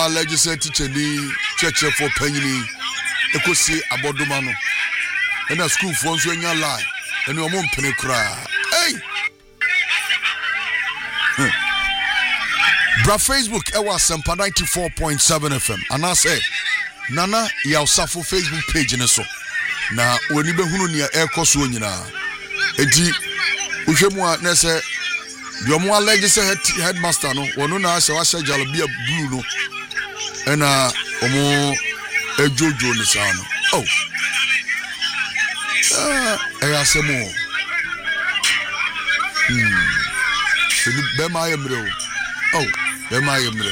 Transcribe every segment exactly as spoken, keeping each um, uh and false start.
legislative teacher ni church for panyini ekosi abodoma no na school for nso anya lie ene omo mpene kra hey bra Facebook e wa Sempa ninety-four point seven F M ana say nana ya usafo Facebook page ne so na woni behunu ne e koso nyina enti uhwemu a na say the omo allege say headmaster no wono na say wa say jalobia blue no ena omo ejojo ne sa no oh ah e asemo hmm eni be ma yemre oh be ma yemre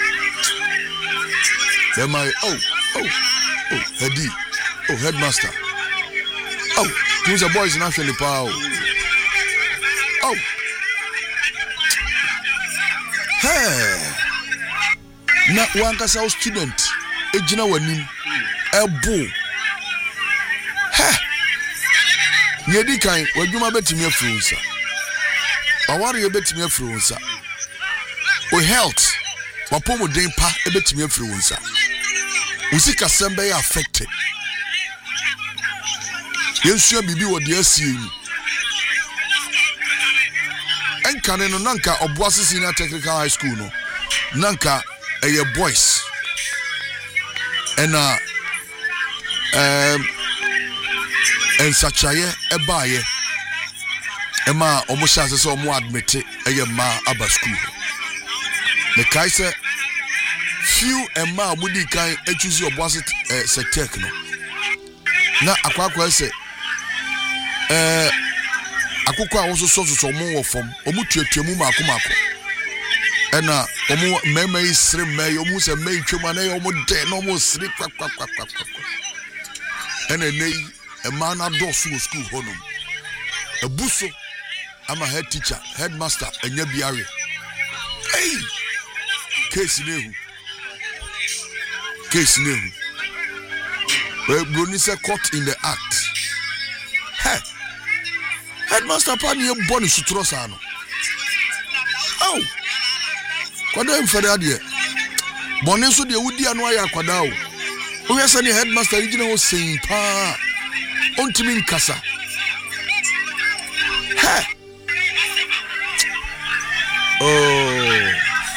be ma oh oh oh headi oh headmaster oh these are boys in actually power oh hey na wankasa student ejina wanim ebo ha nyedi kan wadwuma betimi afurunsa aware betimi afurunsa o health wapomo den pa ebetimi afurunsa usika sembe ya affected yensu bibi wo de asie enkane no nanka oboase senior technical high school no nanka eye boys ena um ensachaye ebaye ema omo chance se omo admit eye ma aba school me kai se few ema mudi kan echuzi oboase se tech no na akwakwa se eh akukwa woso so so omo wo fom omo tuatuamu mako mako ena omo mema isre me omo se me twema na omo de na omo sri kwa kwa kwa kwa ena nei ema na do so school honum ebuso ama head teacher headmaster enya biare hey case nehu case nehu we broni se caught in the act hey headmaster pa ni e boni sutro sa no oh kwada mfere ade boni so de wudi anu aya kwada o o yesa ni headmaster yigina ho sen pa ontimi nkasa ha oh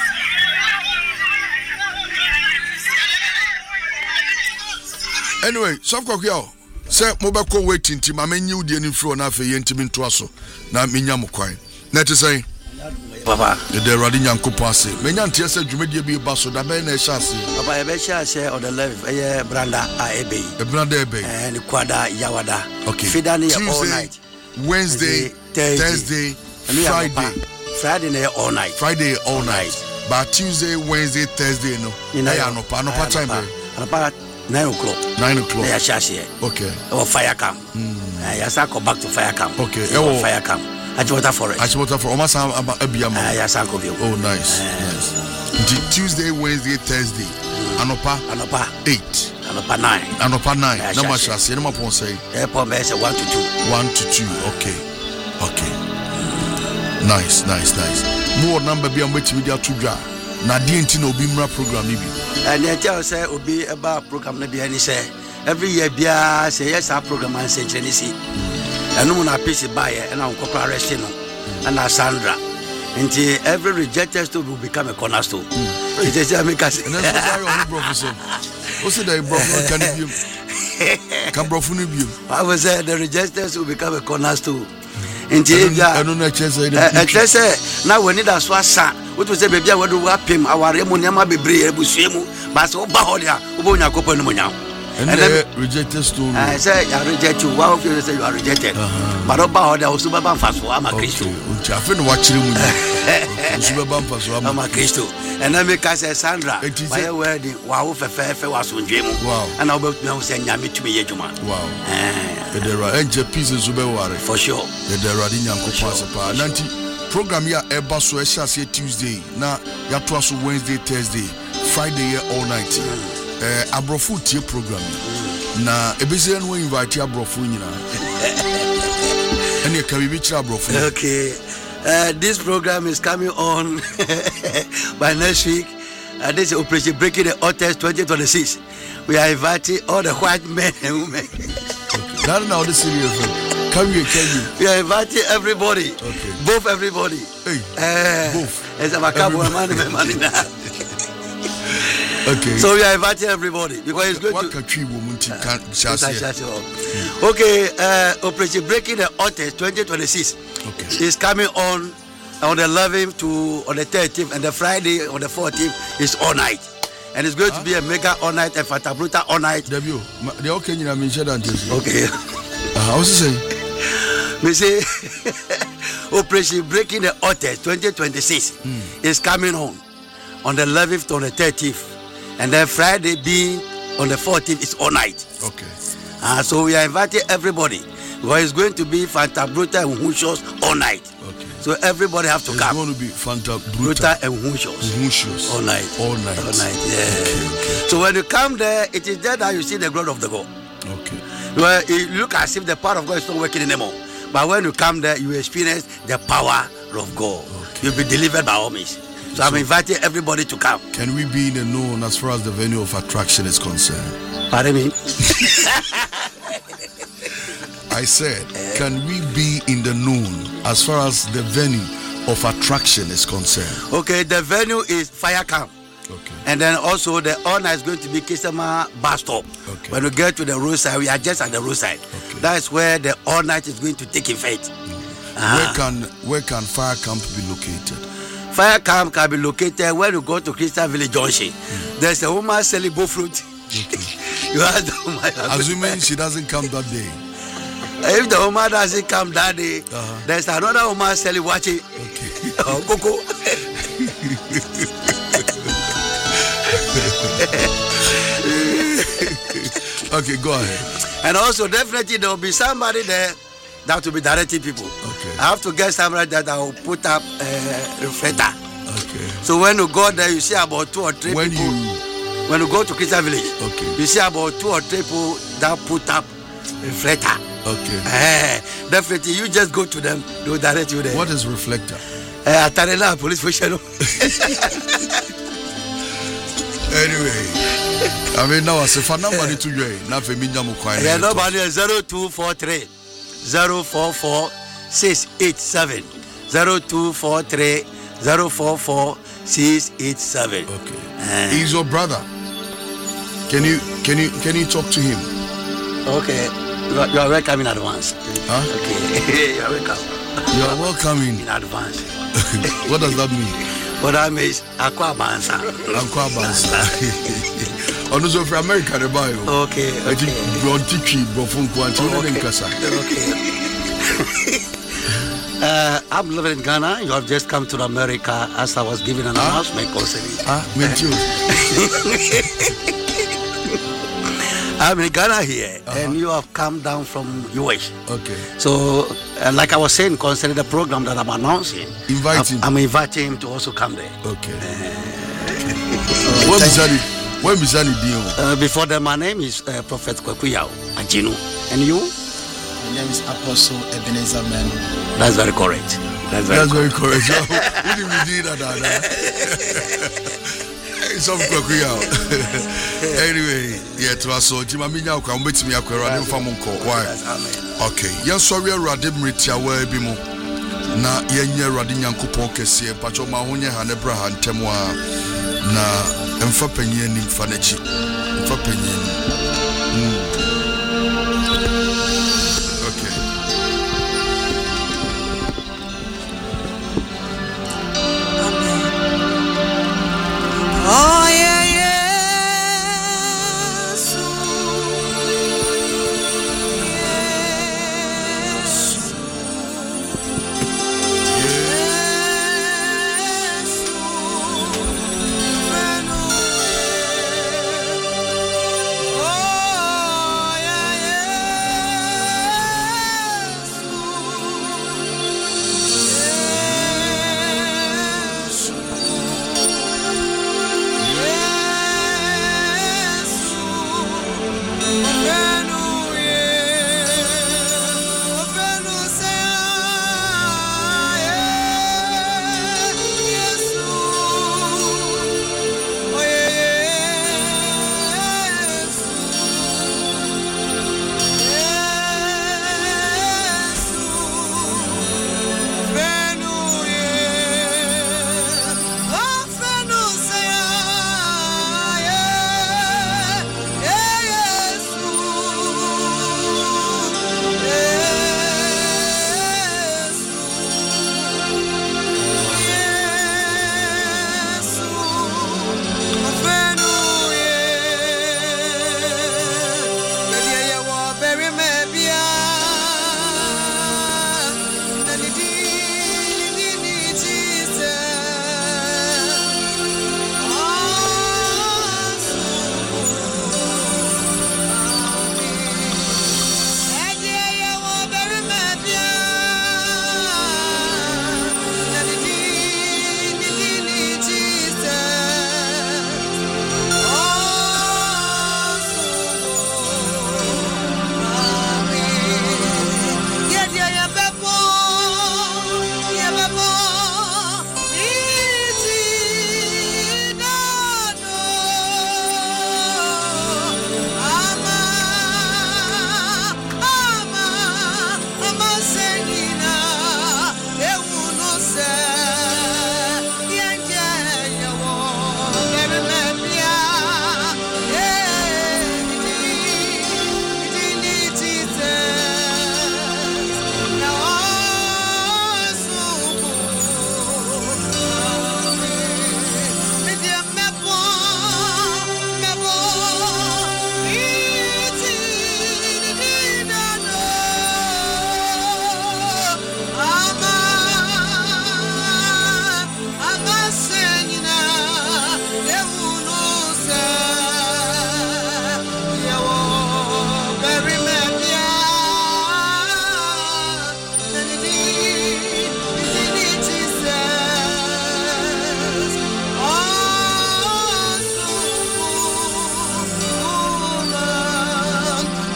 anyway so kwakwa say mobako waiting ti ma menyi udi ani fro na afa yentimi nto aso na menya mokwan na te say papa the radi nyankopo ase menya nte ase dwumedie bi ba so da be na e chance papa e be chance on the left eh branda a ebe e branda ebe eh ni kwada yawada okay fidani all night Wednesday Thursday Friday Friday na all night Friday all night but Tuesday Wednesday Thursday no ya no pa no pa time pa nine o'clock nine o'clock ya shashi okay or fire camp ya sa go back to fire camp okay e fire camp Ajwater Forest Ajwater for Omasa Abiama ya sa go oh nice nice Tuesday Wednesday Thursday anopa anopa eight anopa nine anopa nine na ma shase na ma pon say e pon be say one to two one to two okay okay nice nice nice more number be am wetimi dia to dwa na die nti na obi mra program ni bi and I tell say obi eba program na bi ani say every year bia say yes our program and say Genesis and no na piece buy and am corporate arrest no and Sandra until every rejected store will become a cornerstone it is make us and that's why on professor o say that bro can you can bro funu bi I was say the rejected will become a cornerstone until ja eno na chese e chese na we need as asa what we say baby we do wapem aware mu niam abebre ebusue mu ba se oba ho dia obonya kopa no munya and then rejected story I say you reject you one of you say you are rejected but oba ho dia osuba ban faso ama Kristo unti afi no wa kire mu osuba ban faso ama Kristo and then make us Sandra why wedding wa wo fefe fe wa sonje mu and obetumi ho say nyame tumi ye djuma wow eh there are enje pieces so be worry for sure there are nyanko pass pa nanti program ya eba so e shase Tuesday na ya to so Wednesday Thursday Friday all night eh abrofu tie program na ebese no invite abrofu nyina ene ka bibi kira abrofu okay uh, this program is coming on by next week Uh, this is Operation Breaking the Altars twenty twenty-six. We are inviting all the white men and women. Okay. That now the serious one. Can you can you? We are inviting everybody. Okay. Both everybody. Hey. Uh, both. It's a macabre man, man, man. Okay. So we are inviting everybody because it's going what to. country woman can uh, Okay, uh, Operation Breaking the Altars twenty twenty-six okay. is coming on on the eleventh to on the thirteenth, and the Friday on the fourteenth is all night, and it's going huh? to be a mega all night and Fanta Bruta all night. W, the okay, you know, mentioned that. Okay. Uh, I was saying. Me say Operation Breaking the Altars twenty twenty-six mm. is coming on on the eleventh to on the thirteenth. And then Friday being on the fourteenth is all night. Okay. Uh, so we are inviting everybody. Because it's going to be Fanta Bruta and Hunchos all night. Okay. So everybody have to it's come. It's going to be Fanta Bruta, Bruta and Hunchos. Hunchos. All night. All night. All night, yeah. Okay, okay. So when you come there, it is there that you see the glory of the God. Okay. Well, it look as if the power of God is not working anymore. But when you come there, you experience the power of God. Okay. You'll be delivered by all means. So, so I'm inviting everybody to come. Can we be in the known as far as the venue of attraction is concerned? Pardon me? I said, uh, can we be in the known as far as the venue of attraction is concerned? Okay, the venue is Fire Camp. Okay. And then also the honor is going to be Kisama bus stop. Okay. When we get to the roadside, we are just at the roadside. Okay. That is where the all night is going to take effect. Mm. Uh-huh. Where can where can Fire Camp be located? Fire Camp can be located when you go to Crystal Village Junction. Mm. There's a woman selling both fruit. Okay. You ask the woman. Assuming she doesn't come that day. If the woman doesn't come that day, uh-huh. there's another woman selling wachi. Okay. Or cocoa. Okay, go ahead. And also, definitely, there will be somebody there that will be directing people. Okay. I have to get somebody that I will put up a uh, reflector. Okay. So when you go there, you see about two or three when people. You... When you go to Crystal Village, okay. you see about two or three people that put up reflector. Okay. Uh, definitely, you just go to them, they will direct you there. What is reflector? Uh, Atarela police station. Anyway. I mean, now I say for nobody to you. Now for me, I'm quite. Yeah, nobody. Zero two four three, zero four four six eight seven, zero two four three, zero four four six eight seven. Okay. Uh, He's your brother. Can you can you can you talk to him? Okay. You are, you are welcome in advance. Huh? Okay. You are welcome. You are welcome in, in advance. What does that mean? What that means, Aqua Bansa. Aqua Bansa. On the of America, the bio. Okay. I think Brown Tichi, Bofun Quantum, and Casa. Okay. uh, I'm living in Ghana. You have just come to America as I was giving an ah? announcement concerning. Ah, me too. I'm in Ghana here, uh-huh. and you have come down from U S. Okay. So, uh, like I was saying, concerning the program that I'm announcing, invite him. I'm, I'm inviting him to also come there. Okay. Uh, what is that? When is that? Uh, before that, my name is uh, Prophet Kwekuyao Ajinu, and you? My name is Apostle Ebenezer Menu. That's very correct. That's very, That's very correct. correct. What did we do that? Some Kwekuyao. Anyway, yeah, to us so Jima Minya kwa mbeti mi akwera ne mfa monko. Why? Okay. Yen sorry Awurade mretia wa bi mu. Na yenye Awurade Nyankopɔn kɛseɛ pacho ma honye ha ne bra ha ntɛm a na mfa panyin ni mfa na chi. Mfa panyin. Mm. Okay. Oh yeah, yeah. Oh, yeah, yeah.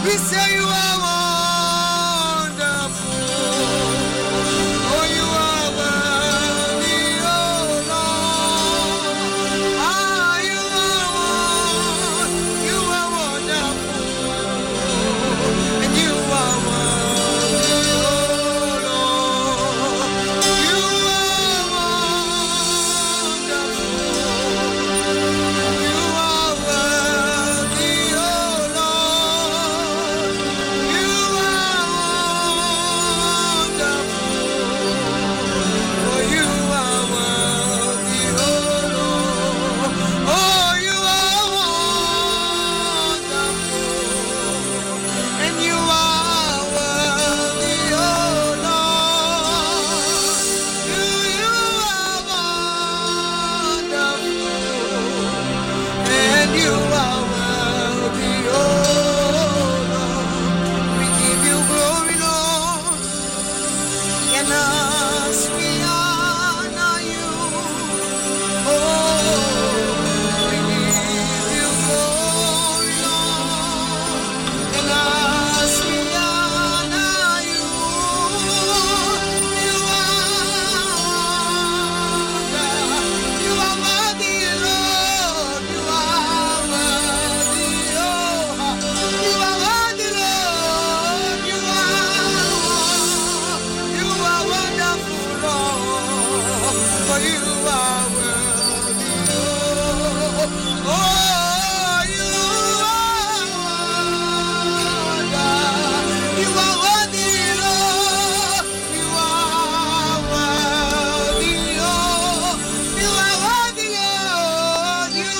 We say you are wonderful. Oh, you are worthy, oh Lord. Ah, you are wonderful. You are wonderful. And you are worthy, oh Lord. You are wonderful. You are worthy, oh Lord. You are wonderful. For you are worthy, oh Lord. Oh, you are wonderful. And you are worthy, oh Lord. You, you are wonderful. And you are worthy, oh Lord. We give you glory, Lord. And as we honor you, oh, we give you glory, Lord. And as we honor you, you are you are worthy, Lord. You are worthy, oh. You are worthy, Lord. You are you are wonderful, Lord. For you are worthy, oh. Oh, you are wonderful. You are worthy, Lord. You are worthy, oh. You are worthy, Lord. You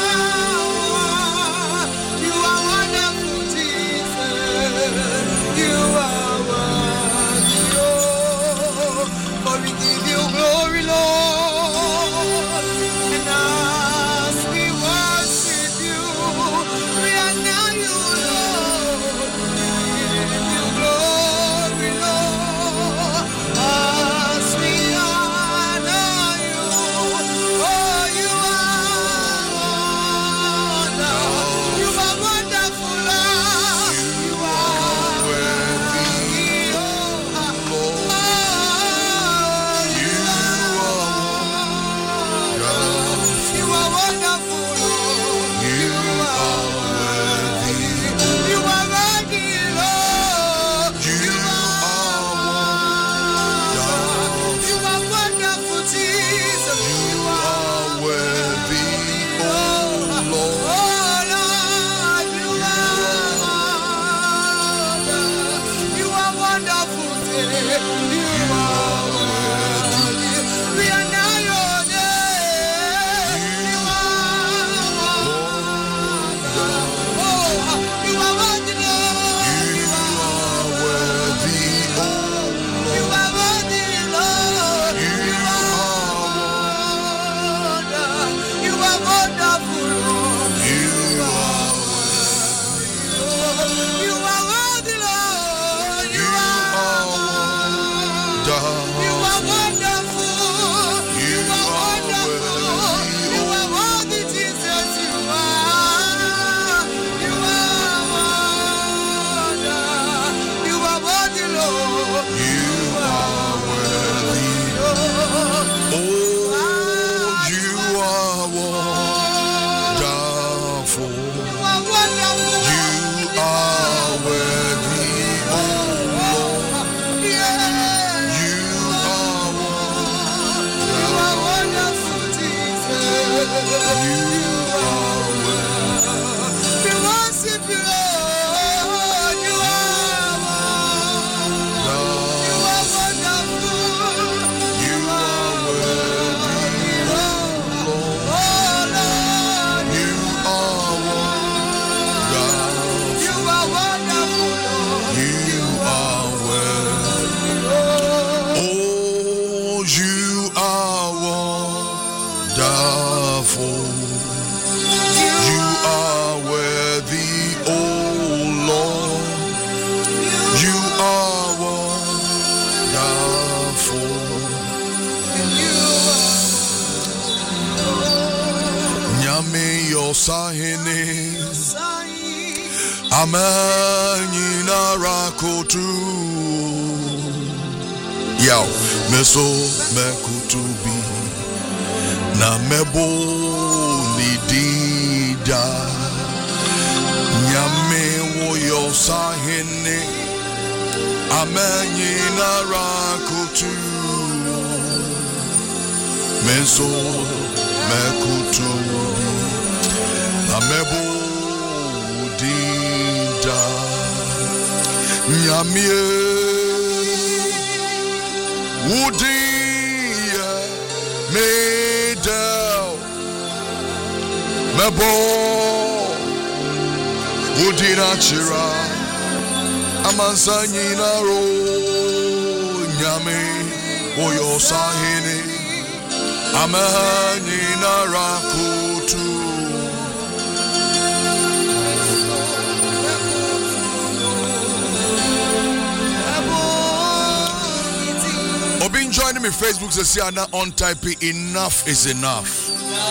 are you are wonderful, Jesus. You are worthy, oh. For we give you glory, Lord. And as we worship you, we honor you, Lord. We give you glory, Lord. As we honor you, oh, you are wonderful. You are wonderful, Lord. You are worthy, oh. Oh, you are you are wonderful, Lord. You are worthy. You are worthy, Lord. You are you are wonderful, Jesus. You are worthy, oh Lord. Oh, Lord, you are you are wonderful, dear. You are worthy. We are now your name. You are oh, you are worthy, Lord. You are worthy, oh you are worthy, Lord. You You are you are wonderful, Lord. You You are worthy, Lord. You are you are wonderful. You are wonderful. You are worthy, Jesus. You are you are wonderful. You are worthy, Lord. You are worthy. Lord. Oh, you are wonderful. You are wonderful. You are worthy, oh Lord. Yeah. You are You are wonderful, Jesus. You are We worship you, Lord. You are you are wonderful. You are worthy, Lord. Lord. Oh, Lord. You are wonderful. You are wonderful, Lord. You are worthy. Lord. Oh, you are wonderful. You are worthy, oh Lord. You are wonderful. Nyame yosahene Amanyina rakotu. Yo, meso mekutubi. Na mebo nidida. Nyame wo yo sahene. Amanyina rakotu. Meso mekutubi. Na mebo dida. Nyame Udia Medel Mebo Udina Chira Amansanyina Ro Nyame Oyo Sahene Amanyina Rakutu Been joining me Facebook says Siana on typing enough is enough.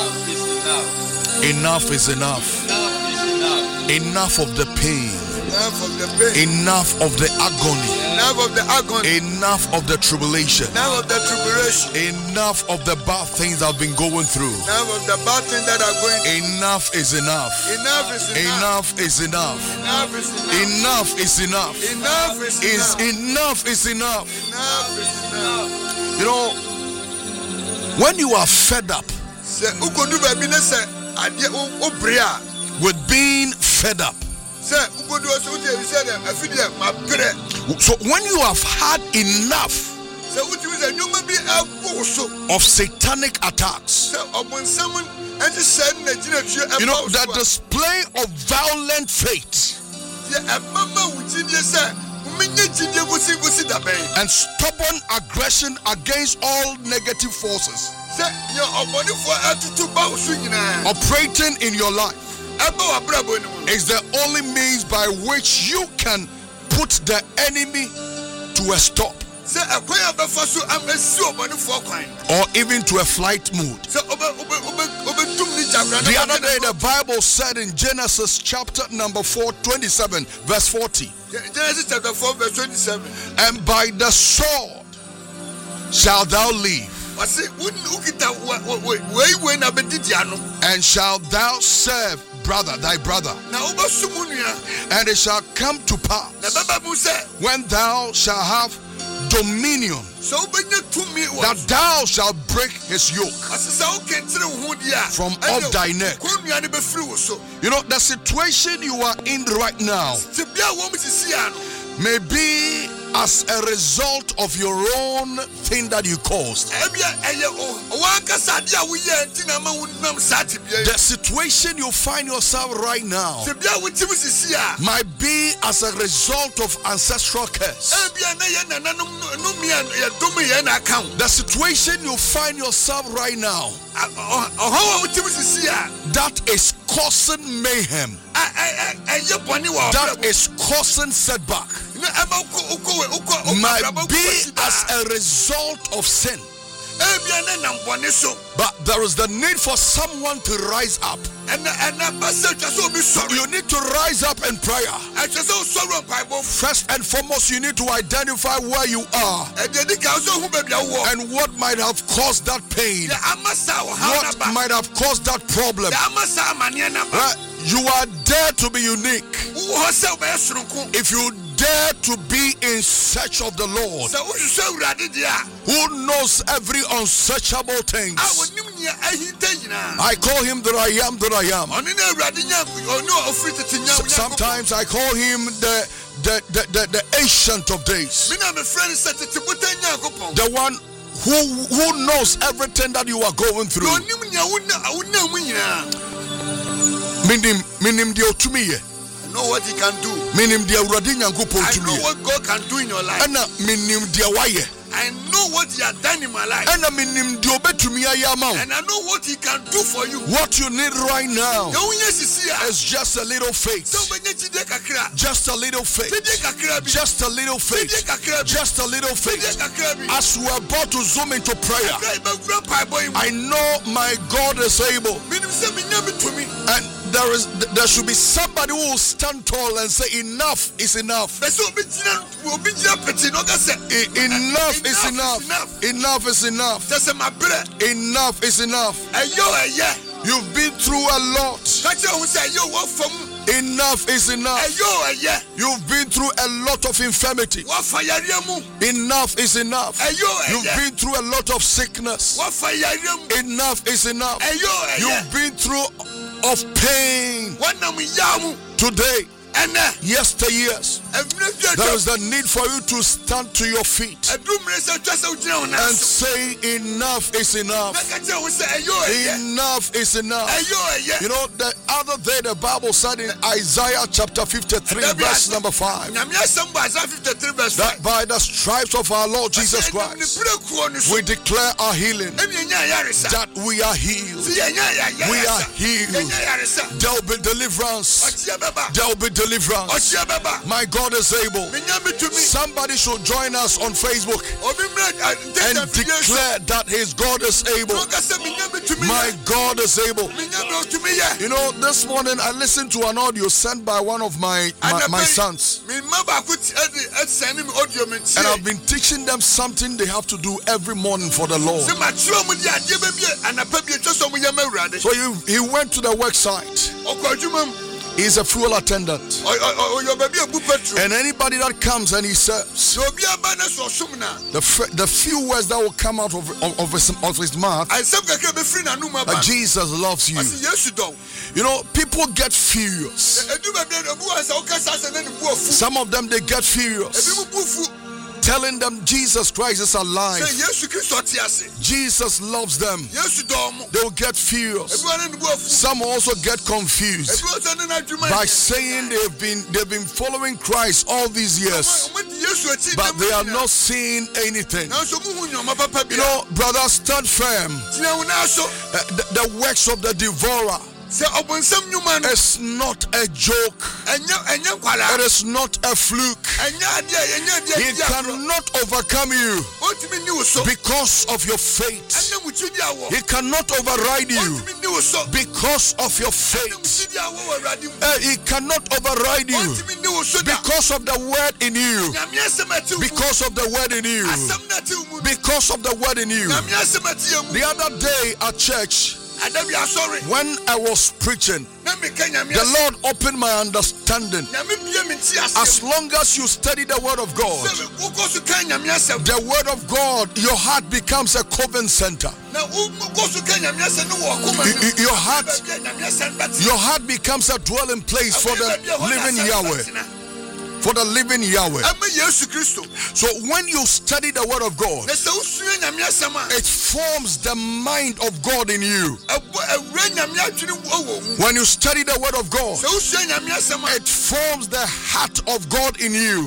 Enough is enough. Enough is enough. Enough is enough. Enough of the pain. Enough of the pain. Enough of the agony. Enough of the agony. Enough of the tribulation. Enough of the tribulation. Enough of the bad things I've been going through. Enough of the bad things that are going through. Enough is enough. Enough is enough. Enough is enough. Enough is enough. Enough is enough. Enough is Is enough. enough is enough. Enough is enough. You know, when you are fed up Say ukodu baby ne say ade o brea with being fed up, say ukodu so uti we say dem afidie ma bere. so when you have had enough Say uti we say nyoma bi ago so. of satanic attacks, Say obonsam enti say na gina tue e. you know, the display of violent faith ye amama wujidie say and stubborn aggression against all negative forces operating in your life is the only means by which you can put the enemy to a stop or even to a flight mood. The other day the Bible said in Genesis chapter number four, twenty-seven verse forty, Genesis chapter four verse twenty-seven, and by the sword shalt thou live, and shalt thou serve brother thy brother, and it shall come to pass when thou shalt have dominion that thou shalt break his yoke from off thy neck. You know, the situation you are in right now may be as a result of your own thing that you caused. The situation you find yourself right now might be as a result of ancestral curse. The situation you find yourself right now that is causing mayhem, that is causing setback, might be as a result of sin. But there is the need for someone to rise up. You need to rise up in prayer. First and foremost, you need to identify where you are and what might have caused that pain, what might have caused that problem. Uh, you are there to be unique. If you dare to be in search of the Lord, who knows every unsearchable thing. I call him that I am that I am. Sometimes I call him the the the, the, the ancient of days, the one who who knows everything that you are going through. Minim minim di otumiye. Know what he can do. Minim di awurade nyankopon I know tumiye. what God can do in your life. Ana minim di waye. I know what he has done in my life. Ana minim di obetumi ayama. And I know what he can do for you. What you need right now Is is just a little faith. Just a little faith. Just a little faith. Just a little faith. As we are about to zoom into prayer, I know my God is able. And there is there should be somebody who will stand tall and say enough is enough. Bese obi gyina obi gyina peti no ka se E- enough is enough. Enough is enough. Sese mabre Enough is enough. eyo eye You've been through a lot. ka che ho se eyo wo fam Enough is enough. eyo eye You've been through a lot of infirmity. wo fa yare mu Enough is enough. eyo You've eye been through a lot of sickness. wo fa yare mu Enough is enough. eyo eye You've been through of pain. wonam yamu Today, ene yesteryears, emre bi there is a need for you to stand to your feet adumre se twase wo gyina ho na and say enough is na enough. ka che ho se eyo eye Enough is enough. eyo eye You know, the other day the Bible said in Isaiah chapter fifty-three, verse number five, nyame asem ba Isaiah fifty-three verse five that by the stripes of our Lord Jesus Christ, we declare our healing, that we are healed. We are healed. There will be deliverance. There will be deliverance. My God is able. Somebody should join us on Facebook and declare that his God is able. My God is able. You know, this morning I listened to an audio sent by one of my, my, my sons. And I've been teaching them something they have to do every morning for the Lord. So he, he went to the work site. He's a fuel attendant. And anybody that comes and he serves, the, f- the few words that will come out of, of, of, his, of his mouth, that Jesus loves you. You know, people get furious. Some of them, they get furious, telling them Jesus Christ is alive. Jesus loves them. They will get furious. Some also get confused by saying they've been they've been following Christ all these years, but they are not seeing anything. You know, brother, stand firm. Uh, the, the works of the devourer is not a joke. It is not a fluke. He cannot overcome you because of your faith. He cannot override you because of your faith. Uh, he cannot override you because of the word in you. Because of the word in you. Because of the word in you. The other day at church, when I was preaching, the Lord opened my understanding. As long as you study the word of God, the word of God, your heart becomes a covenant center. Your heart, your heart becomes a dwelling place for the living Yahweh. For the living Yahweh. So when you study the word of God, it forms the mind of God in you. When you study the word of God, it forms the heart of God in you.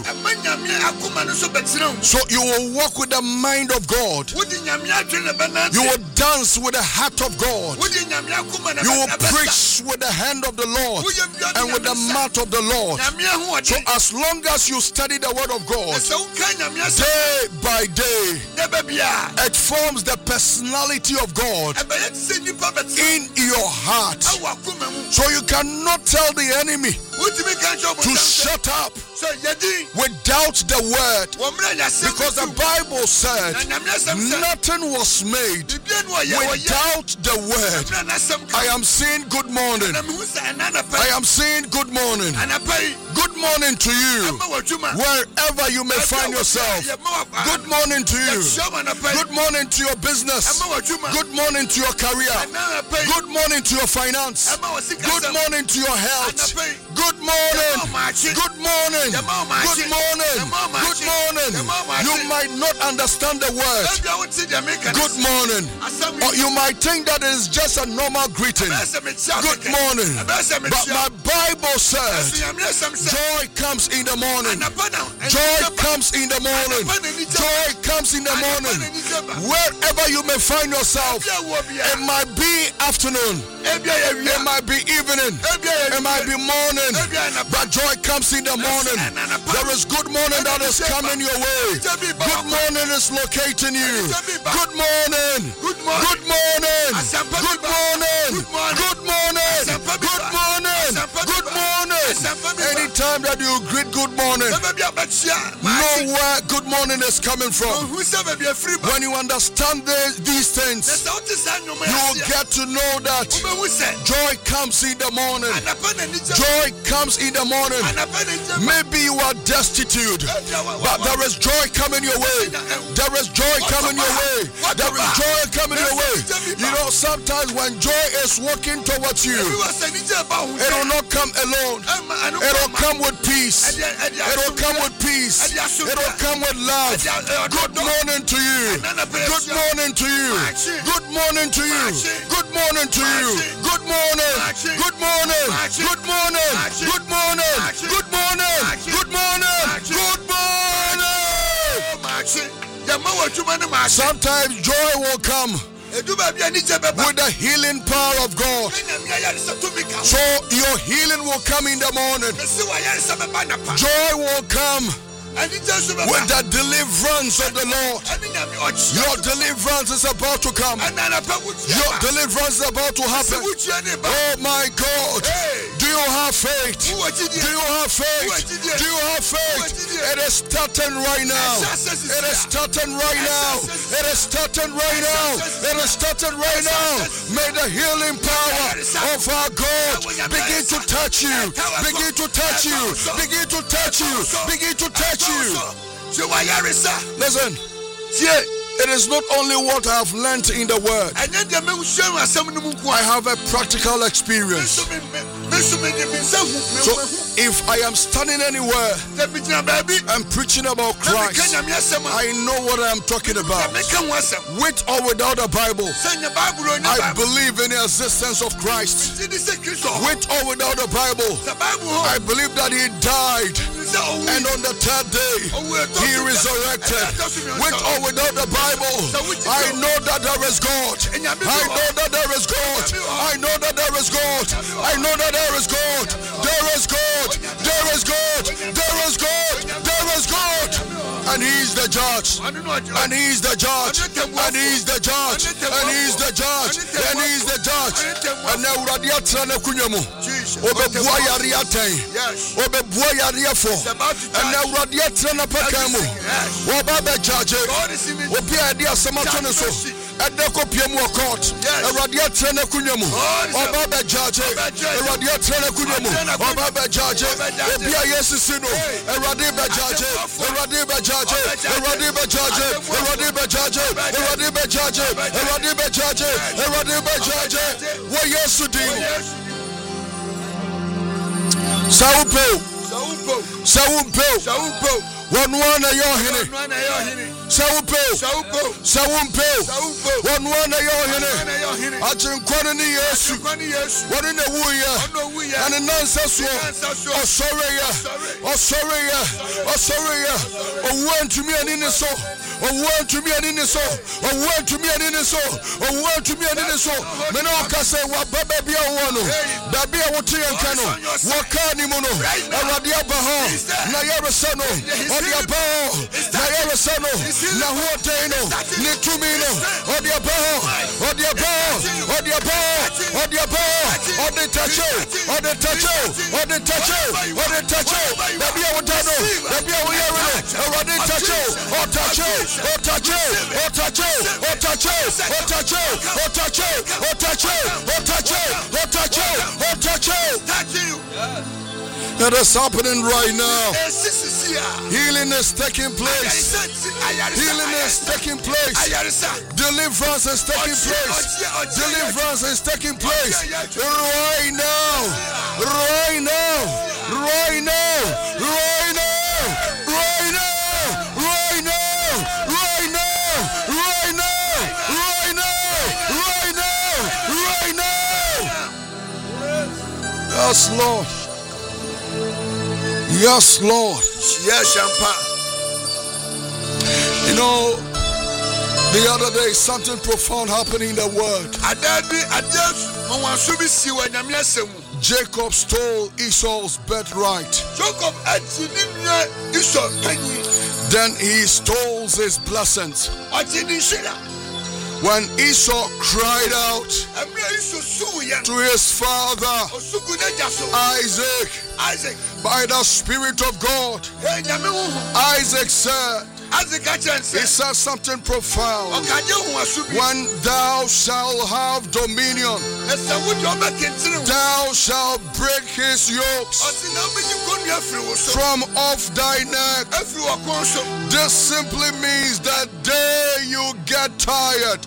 So you will walk with the mind of God. You will dance with the heart of God. You will preach with the hand of the Lord and with the mouth of the Lord. So as long As long as you study the word of God, day by day, it forms the personality of God in your heart. So you cannot tell the enemy to shut up without the word, because the Bible said nothing was made without the word. I am saying good morning. I am saying good morning. Good morning to you, wherever you may find yourself. Good morning to you. Good morning to your business. Good morning to your career. Good morning to your finance. Good morning to your health. Good morning. Good morning. Good morning. Good morning. You might not understand the word good morning, or you might think that it is just a normal greeting. Good morning. But my Bible says joy comes in the morning. Joy comes in the morning. Joy comes in the morning. Wherever you may find yourself, it might be afternoon, it might be evening, it might be morning, but joy comes in the morning. There is good morning that is coming your way. Good morning is locating you. Good morning. Good morning. Good morning. Good morning. Good morning. Good morning. you greet good morning, know where good morning is coming from. When you understand the, these things, you will get to know that joy comes in the morning. Joy comes in the morning. Maybe you are destitute, but there is joy coming your way. There is joy coming your way. There is joy coming your way. You know, sometimes when joy is walking towards you, it will not come alone. It will come with peace. It will come with peace. It will come with love. Good morning to you. Good morning to you. Good morning to you. Good morning to you. Good morning. Good morning. Good morning. Good morning. Good morning. Good morning. Good morning. Sometimes joy will come with the healing power of God. So your healing will come in the morning. Joy will come with the deliverance of the Lord. Your deliverance is about to come. Your deliverance is about to happen. Oh my God. Do you have faith? Do you have faith? Do you have faith? It is starting right now. It is starting right now. It is starting right now. It is starting right now. May the healing power of our God begin to touch you. Begin to touch you. Begin to touch you. Begin to touch you. Listen, it is not only what I have learned in the word. I have a practical experience. So if I am standing anywhere and preaching about Christ, I know what I am talking about. With or without a Bible, I believe in the existence of Christ. With or without a Bible, I believe that he died, and on the third day he resurrected. With or without the Bible, I know that there is God. I know that there is God. I know that there is God. I know that there is God. There is God. There is God. There is God. There is God. And he is the judge. And he is the judge. And he is the judge. And he is the judge. And he is the judge. And now Radiatra Nakunyamu. Obebua Yariate. Obebua Yariafo. And now Radiatra Napakamu. Obabe judge. Obia dia Samatoneso. And the copium of court. A Radiatra Nakunyamu. Obabe judge. A Radiatra Nakunyamu. Obabe judge. Obia Yesino. A Radiba judge. A Radiba judge. A Radiba judge. A Radiba judge. A Radiba judge. A Radiba judge. A Radiba judge. What yesterday? Saupo, Saupo, Saupo, one one a yohine, Saupo, Saupo, Saupo, one one a yohine, Achin Quanani Yesu, one in a wooya, and a nonsense, or sorry, or sorry, or sorry, or one to me and in the soul. A word to me and in the soul, a word to me and in the soul, a word to me and in the soul. Menoka say, what baby I want to, Baby, I want to cano, what can you mono, a radia baho, Nayara Sano, or the abo, Nayara Sano, Nahuateno, Nitumino, or the abo, or the abo, or the abo, or the abo, or the tacho, or the tacho, or the tacho, or the tacho, Baby, I want to know, Baby, I want to know, a radia tacho, or tacho. Otacho, Otacho, Otacho, Otacho, Otacho, Otacho, Otacho, Otacho, Otacho. That is happening right now. Healing is taking place. Healing is taking place. Deliverance is taking place. Deliverance is taking place right now. Right now. Right now. Right now. Right now. Yes, Lord. Yes, Lord. Yes, Champa. You know, the other day something profound happened in the world. Jacob stole Esau's birthright. Then he stole his blessings. When Esau cried out to his father Isaac, Isaac, by the Spirit of God, Isaac said, he said something profound. When thou shalt have dominion, thou shalt break his yokes from off thy neck. This simply means that day you get tired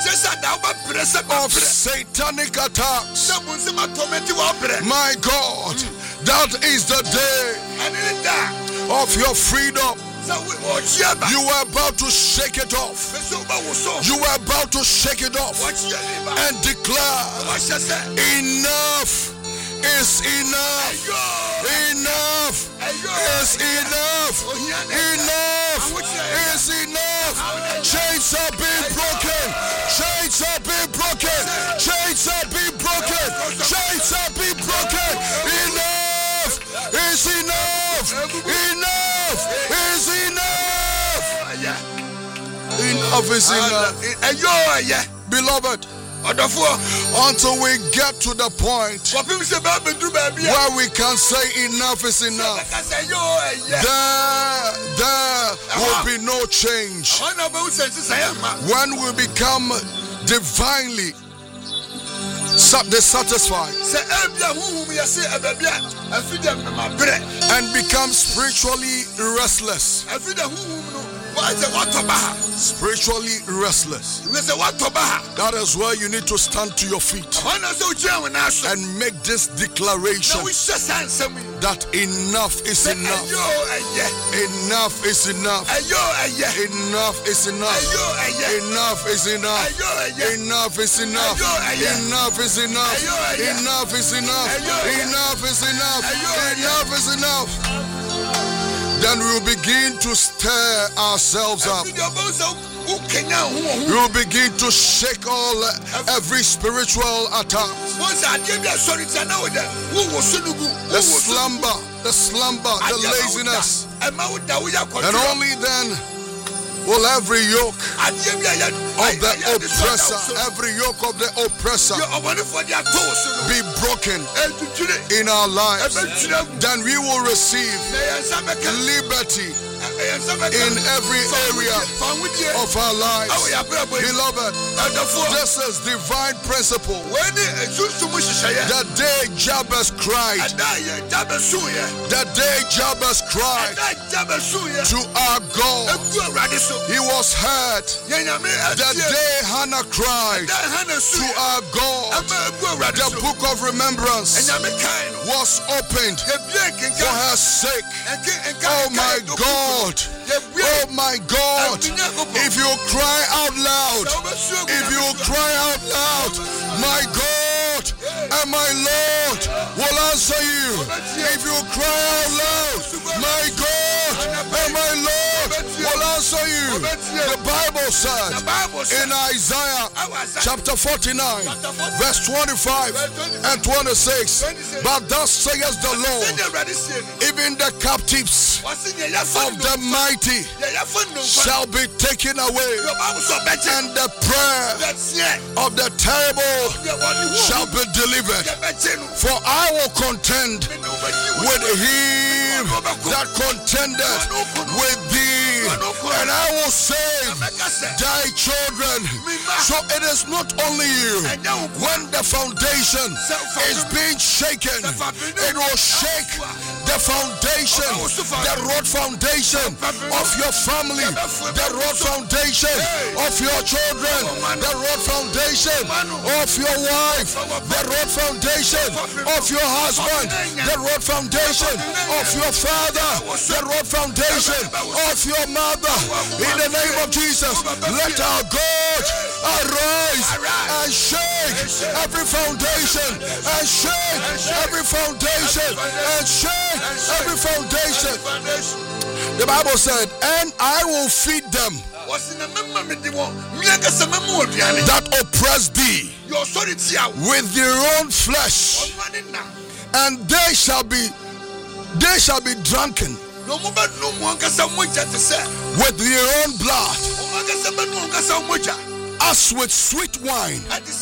of satanic attacks. My God, that is the day of your freedom. You are about to shake it off. You are about to shake it off and declare, enough is enough. Enough is enough. Enough is enough. Chains are being broken. Chains are being broken. Chains are being broken. Chains are being broken. Enough is enough. Enough is enough. Enough is enough. Beloved, until we get to the point where we can say enough is enough, there, there will be no change. When we become divinely dissatisfied and become spiritually restless, spiritually restless, that is where you need to stand to your feet and make this declaration that enough is enough. Enough is enough. Enough is enough. Enough is enough. Enough is enough. Enough is enough. Enough is enough. Enough is enough. Enough is enough. Then we'll begin to stir ourselves up. We'll begin to shake all every spiritual attack. The slumber, the slumber, the laziness. And only then will every yoke of the oppressor, every yoke of the oppressor be broken in our lives. Then we will receive liberty in every area of our lives. Beloved, this is divine principle. The day Jabez cried, the day Jabez cried to our God, he was heard. The day Hannah cried to our God, the book of remembrance was opened for her sake. Oh my God, oh my God, if you cry out loud, if you cry out loud, my God and my Lord will answer you. If you cry out loud, my God and my Lord will answer you. The Bible said in Isaiah chapter forty-nine, verse twenty-five and twenty-six, but thus saith the Lord, even the captives of the mighty shall be taken away, and the prayer of the terrible shall be delivered. For I will contend with him that contendeth with thee, and I will save thy children. So it is not only you. When the foundation is being shaken, it will shake the foundation, the road foundation of your family, the road foundation of your children, the road foundation of your wife, the road foundation of your husband, the road foundation of your father, the road foundation of your mother. In the name of Jesus, let our God arise and shake every foundation, and shake every foundation, and shake every foundation. The Bible said, and I will feed them that oppress thee with their own flesh, and they shall be they shall be drunken with their own blood. as with sweet wine,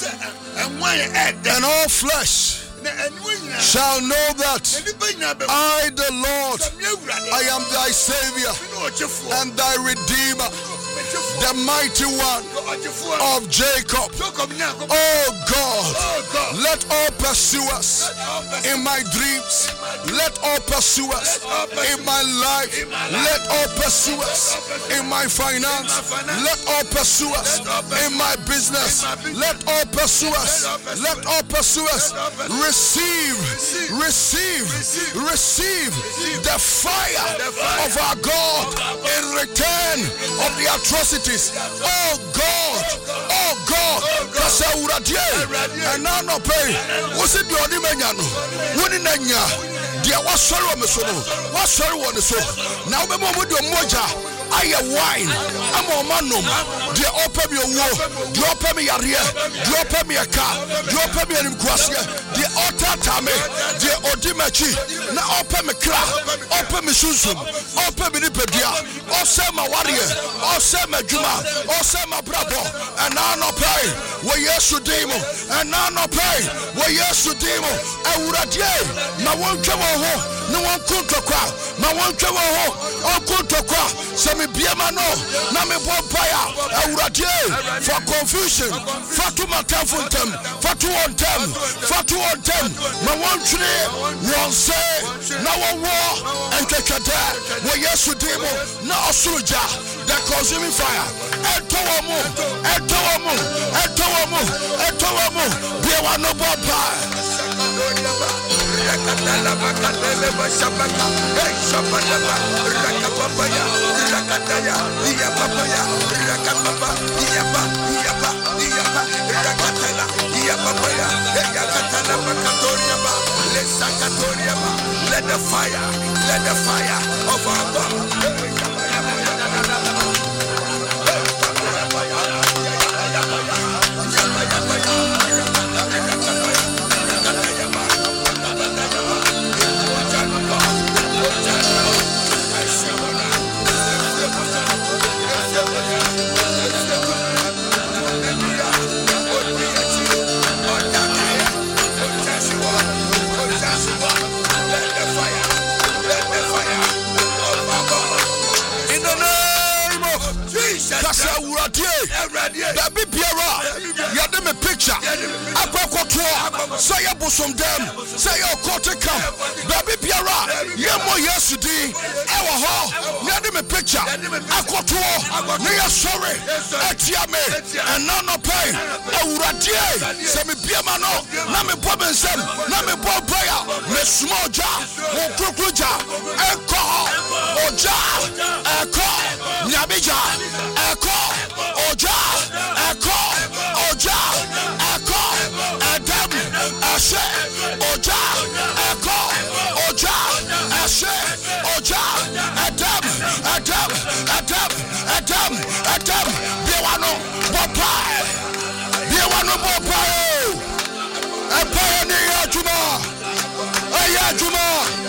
and all flesh shall know that I, the Lord, I am thy Savior and thy Redeemer, the mighty one of Jacob. Oh God, let all pursuers in my dreams, let all pursuers in my life, let all pursuers in my finance, let all pursuers in my business, let all pursuers, let all pursuers receive, receive, receive the fire of our God in return of the atrocities. Oh God, oh God, kasa uradie, and now no pay. What's it your dimanyano? What in Nanya? Dear, what's sorrow, Messono? What's sorrow on the soul? Now, the moment your moja. I am wine. I'm a manum. Do you open me a war? Do you open me a rear? Do you open me a car? Do you open me a Mquasia? The altar tame, the Odimachi. Now open me cra, open me susum, open me nipedia, or send my warrior, or send my juma, or send my bravo, and now no pay. Where yes to demo, and now no pay. Where yes to demo, and would I dare? My one trouble, no one could to cry. My one trouble, all could to cry. Me biema no na me bonfire awurade for confusion for to matafuntem for to on them for to on them na wontwene won say na wo wo enkekada wo yesu demo na osoroja the consuming fire etowo mu etowo mu etowo mu etowo mu biewa no bonfire Rakatala bakatele bashabaka hey shabaka rakapapaya rakataya iya papaya rakapapa iya pa iya pa iya pa rakatala iya papaya hey rakatala bakatoria ba lesakatoria ba let the fire let the fire of our God Baby Piera, you had them a picture. I go to say a bosom them, say your quarter come. Baby Piera, you more yesterday. Our hall, you had them a picture. I go to near sorry, Etiame, and none of pay. I would have say me Piamano, Nami Bobbinson, Nami Bob Prayer, Miss Small Jar, or Kukuja, Echo, or Jar, Echo, Nabija, Echo, Oja, Echo, Oja, Echo, Adam, Ashe, Oja, Echo, Oja, Ashe, Oja, Adam, Adam, Adam, Adam, Adam, Biwano, Bopai, Biwano Bopai, Empire Nia Juma, Aya Juma.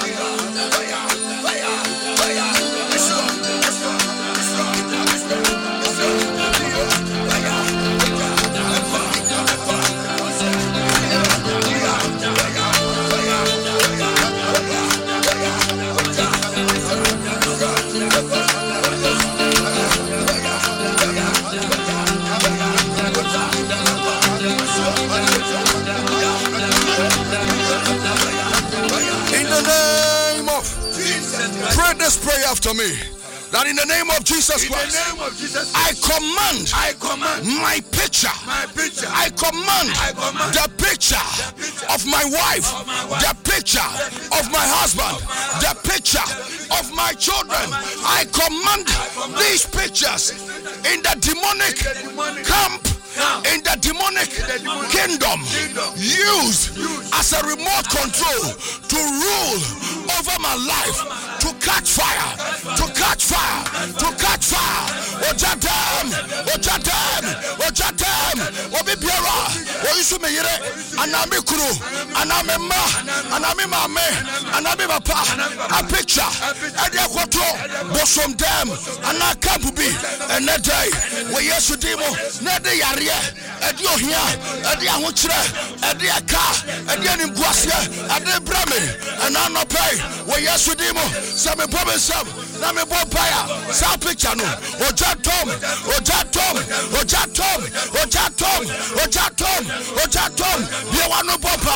Pray this prayer after me. That in the name of Jesus Christ, in the name of Jesus, I command, I command my picture, my picture, I command, I command the picture, the picture of my wife, of my wife, the picture, the picture of my husband, of my the husband, picture of my children. I command, I command these pictures in the demonic, in the demonic camp, camp, in the demonic, in the demonic kingdom, kingdom, used used as a remote control to rule over my life, to catch fire, to catch fire, to catch fire. Ojatam, Ojatam, Ojatam, Obibiara, Oyusumeyere, anami kuru, anami ma, anami mame, anami papa, a picture, Edia Quattro, Bosom Dam, Anakabubi, and that day, where yes, Demo, Nede Yaria, Edio here, Edia Hutre, Edia Ka, Edia Guasia, Ade Brame, and Anna Pay, where yes, Demo, Sami Bob and Sam, Nami Bopaya, Sa picture, Ojatom, Ojatom, Ojatom, Ojatom, Ojatom, Ojatom, Biawano Papa.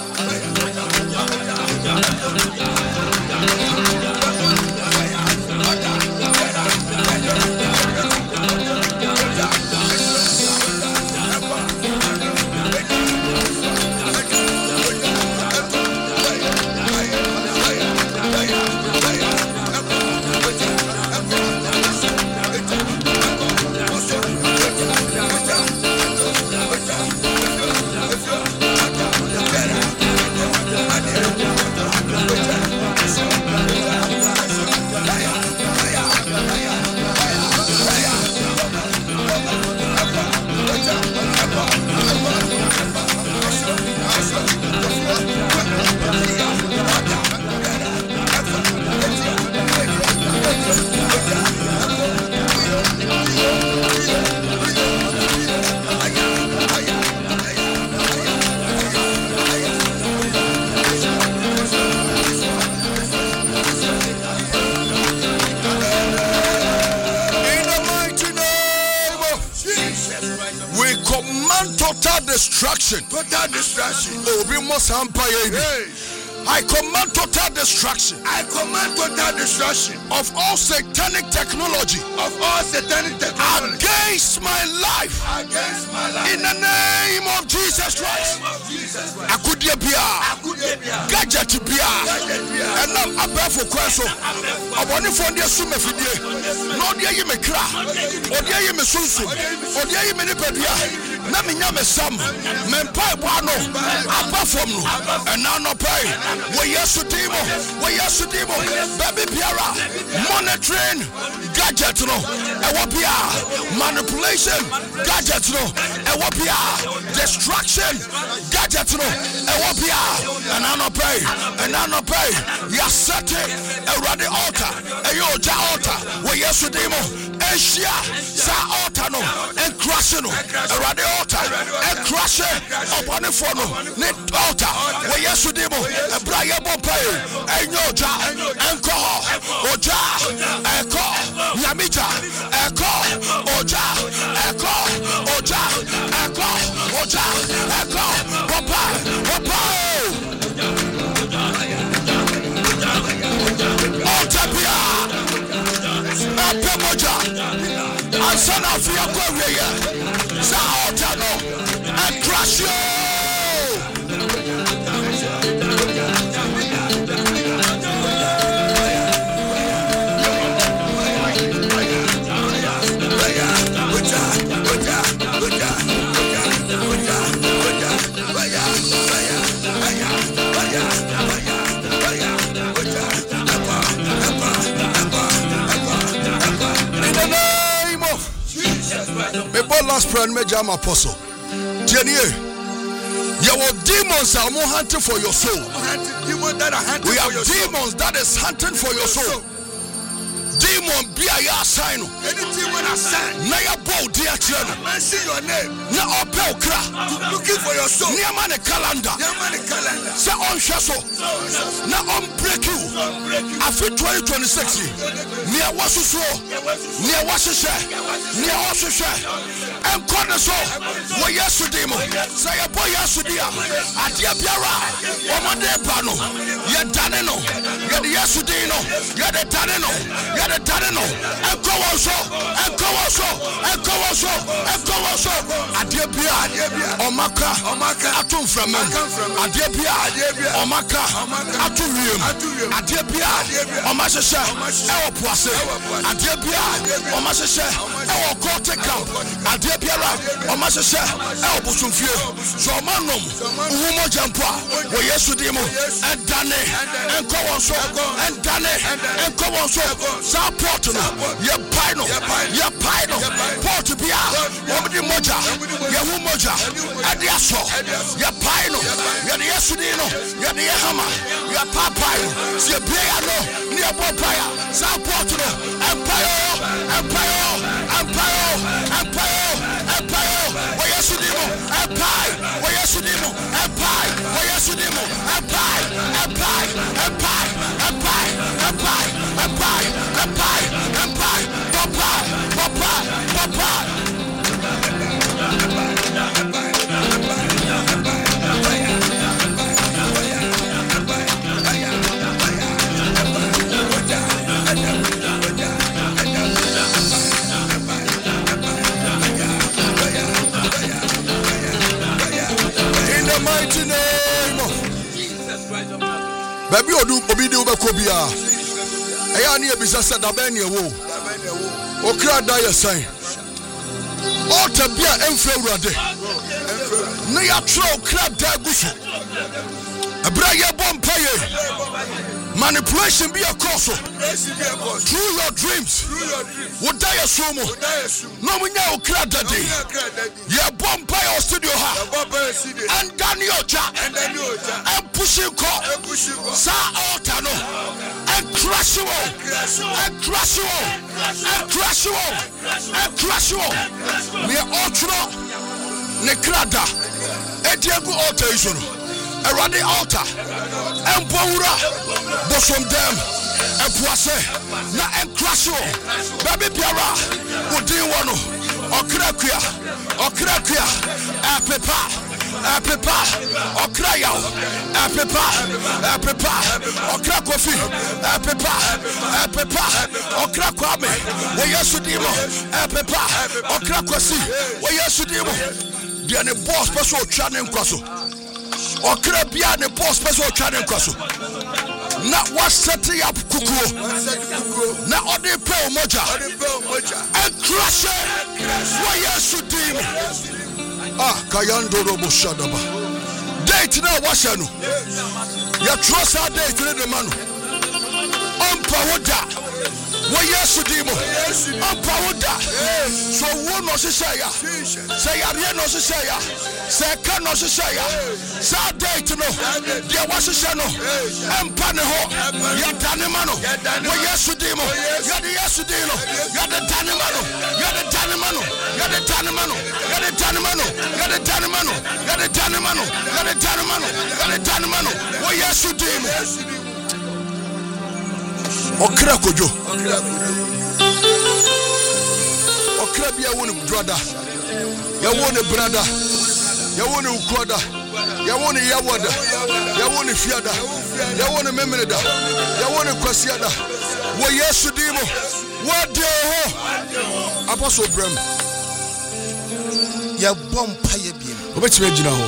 Destruction. Total destruction. Obi Mosampa. I command total destruction. I command total destruction of all satanic technology. Of all satanic technology against my life. Against my life. In the name of Jesus Christ. Akudia bia. Gadget bia. And I'm above for Kwaso. I want to find your sume fidie. No dia ye me kra. O dia ye me sunsu. O dia ye me ne pedia. Na me nya me sam. Me mpa boano. Above from no. And now no pay. We yes to demo, we yes to demo, baby Piara, monitoring gadget no, ewapia, manipulation gadget no, ewapia, distraction gadget no, ewapia, and I no pay, and I no pay, ya set it, around the altar, and yo ja altar, we yes to demo, Asia, sa altar no, and crush no, around the altar, and crush it upon the phone, net altar, we yes to demo, Brian Bompay, Enyoja, Enko, Oja, Eko, Yamija, Eko, Oja, Eko, Oja, Eko, Oja, Eko, Bompay, Bompay, Otapia, Apemoja, and son of Yakoria, Saotano, and crush you. Last prayer, Major Apostle. Jenny, your demons are more hunting for your soul. We have demons that is hunting for your soul. Demon be a ya sign. Anything when I sign. Na ya bow dear children. Mention your name. Na opel kra. Looking for your soul. Near man a calendar. Near man a calendar. Say on shaso. Na on break you. After twenty twenty-six. Near wasu so. Near wasu share. Near wasu share. And corner so. We yes to demo. Say a boy yes to dia. Adia biara. Omade pano. Ye daneno. Ye the yes to dino. Ye the daneno. Ye the daneno. And go also. And go also. And go also. And go also. Adia bia. Omaka. Omaka. Atum from man. Adia bia. Omaka. Atum him. Adia bia. Omasha. Ewo poase. Adia bia. Omasha. Ewo kote camp. Adia bia. Omasha. Ewo busumfie. So manom. Uhumo jampa. We yesu demo. And dane. And go on so and dane and come on so support no ye pino ye pino port bia omdi moja ye hu moja adia so ye pino ye de yesudino ye de hama ye papa ye bia no ni abopaya support no empire empire empire empire empire we yesudimo empire we yesudimo empire we yesudimo empire empire empire empire empire empire empire empire papa papa papa in the mighty name of Jesus Christ of Nazareth. Baby odu obi de obekobia eya na ebisa se da ben ye wo okra da ye san altar bia emfa urade na ya tro okra da gusu abra ye bompaye manipulation be a cause through your dreams would die a sumo no munya okra da de ye bompaye studio ha and Daniel ja and pushing call sa altar no and crush you and crush you and crush you and crush you me altar ne krada ediagu altar iso no erade altar empowura bosom dem epuase na encrash you baby biara odin wono okrakua okrakua apepa apepa okraya apepa apepa okrakofi apepa apepa okrakwame we yesudimo apepa okrakosi we yesudimo dia ne boss person otwa ne nkwaso okra bia ne boss person otwa ne nkwaso na what set up kukuo na ode pe moja and crush we yesudimo ah kayando robo shadaba date na washa no ya trust our date ne de manu ompa woda we yesudimo ompa woda so wo no shisaya say ya re no shisaya say ka no shisaya sa date no dia washisha no empa ne ho ya dane manu we yesudimo ya de yesudino ya de dane manu ya de dane manu ya de dane manu ya de dane manu ya de dane manu ya de dane manu ya de dane manu ya de dane manu we yesudimo okra kojo okra bia woni brother ya woni brother ya woni ukoda ya woni yawoda ya woni fiada ya woni memeneda ya woni kwasiada wo yesu dimo wode ho apostle bram ya bompa ye biem obetime gina ho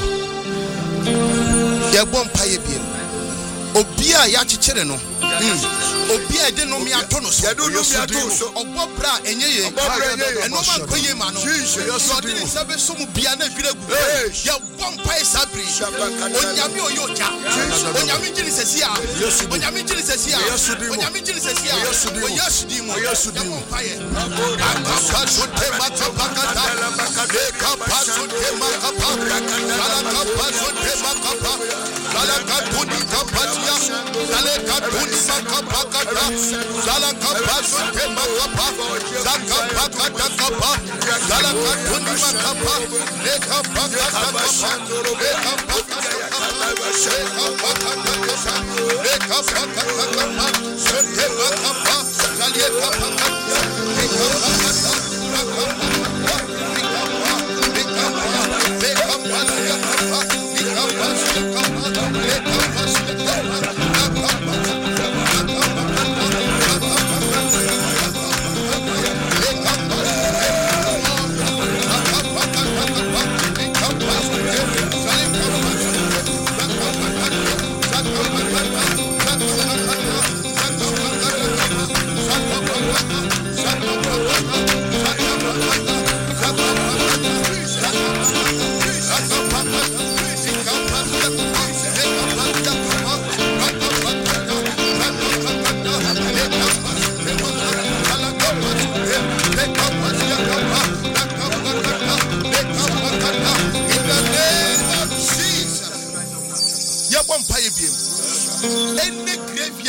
ya bompa ye biem obia ya chichere no obia de no mi ato no so do no mi ato so obobra enye ye eno ma koye ma no so de sebe so mu bia na dwira gu ya bompa sabri onyame oyoja onyame jini sesia onyame jini sesia onyame jini sesia yesu dimo yesu dimo akapa so te makapakata akapa so te makapakata akapa so te makapakata alaka tuni kapatia alaka tuni makapakata alaka paso te makapa zakapakata kapa alaka tuni makapa leka pakata kapa leka pakata kapa leka pakata kapa sote makapa alaka pakata leka pakata Thank you.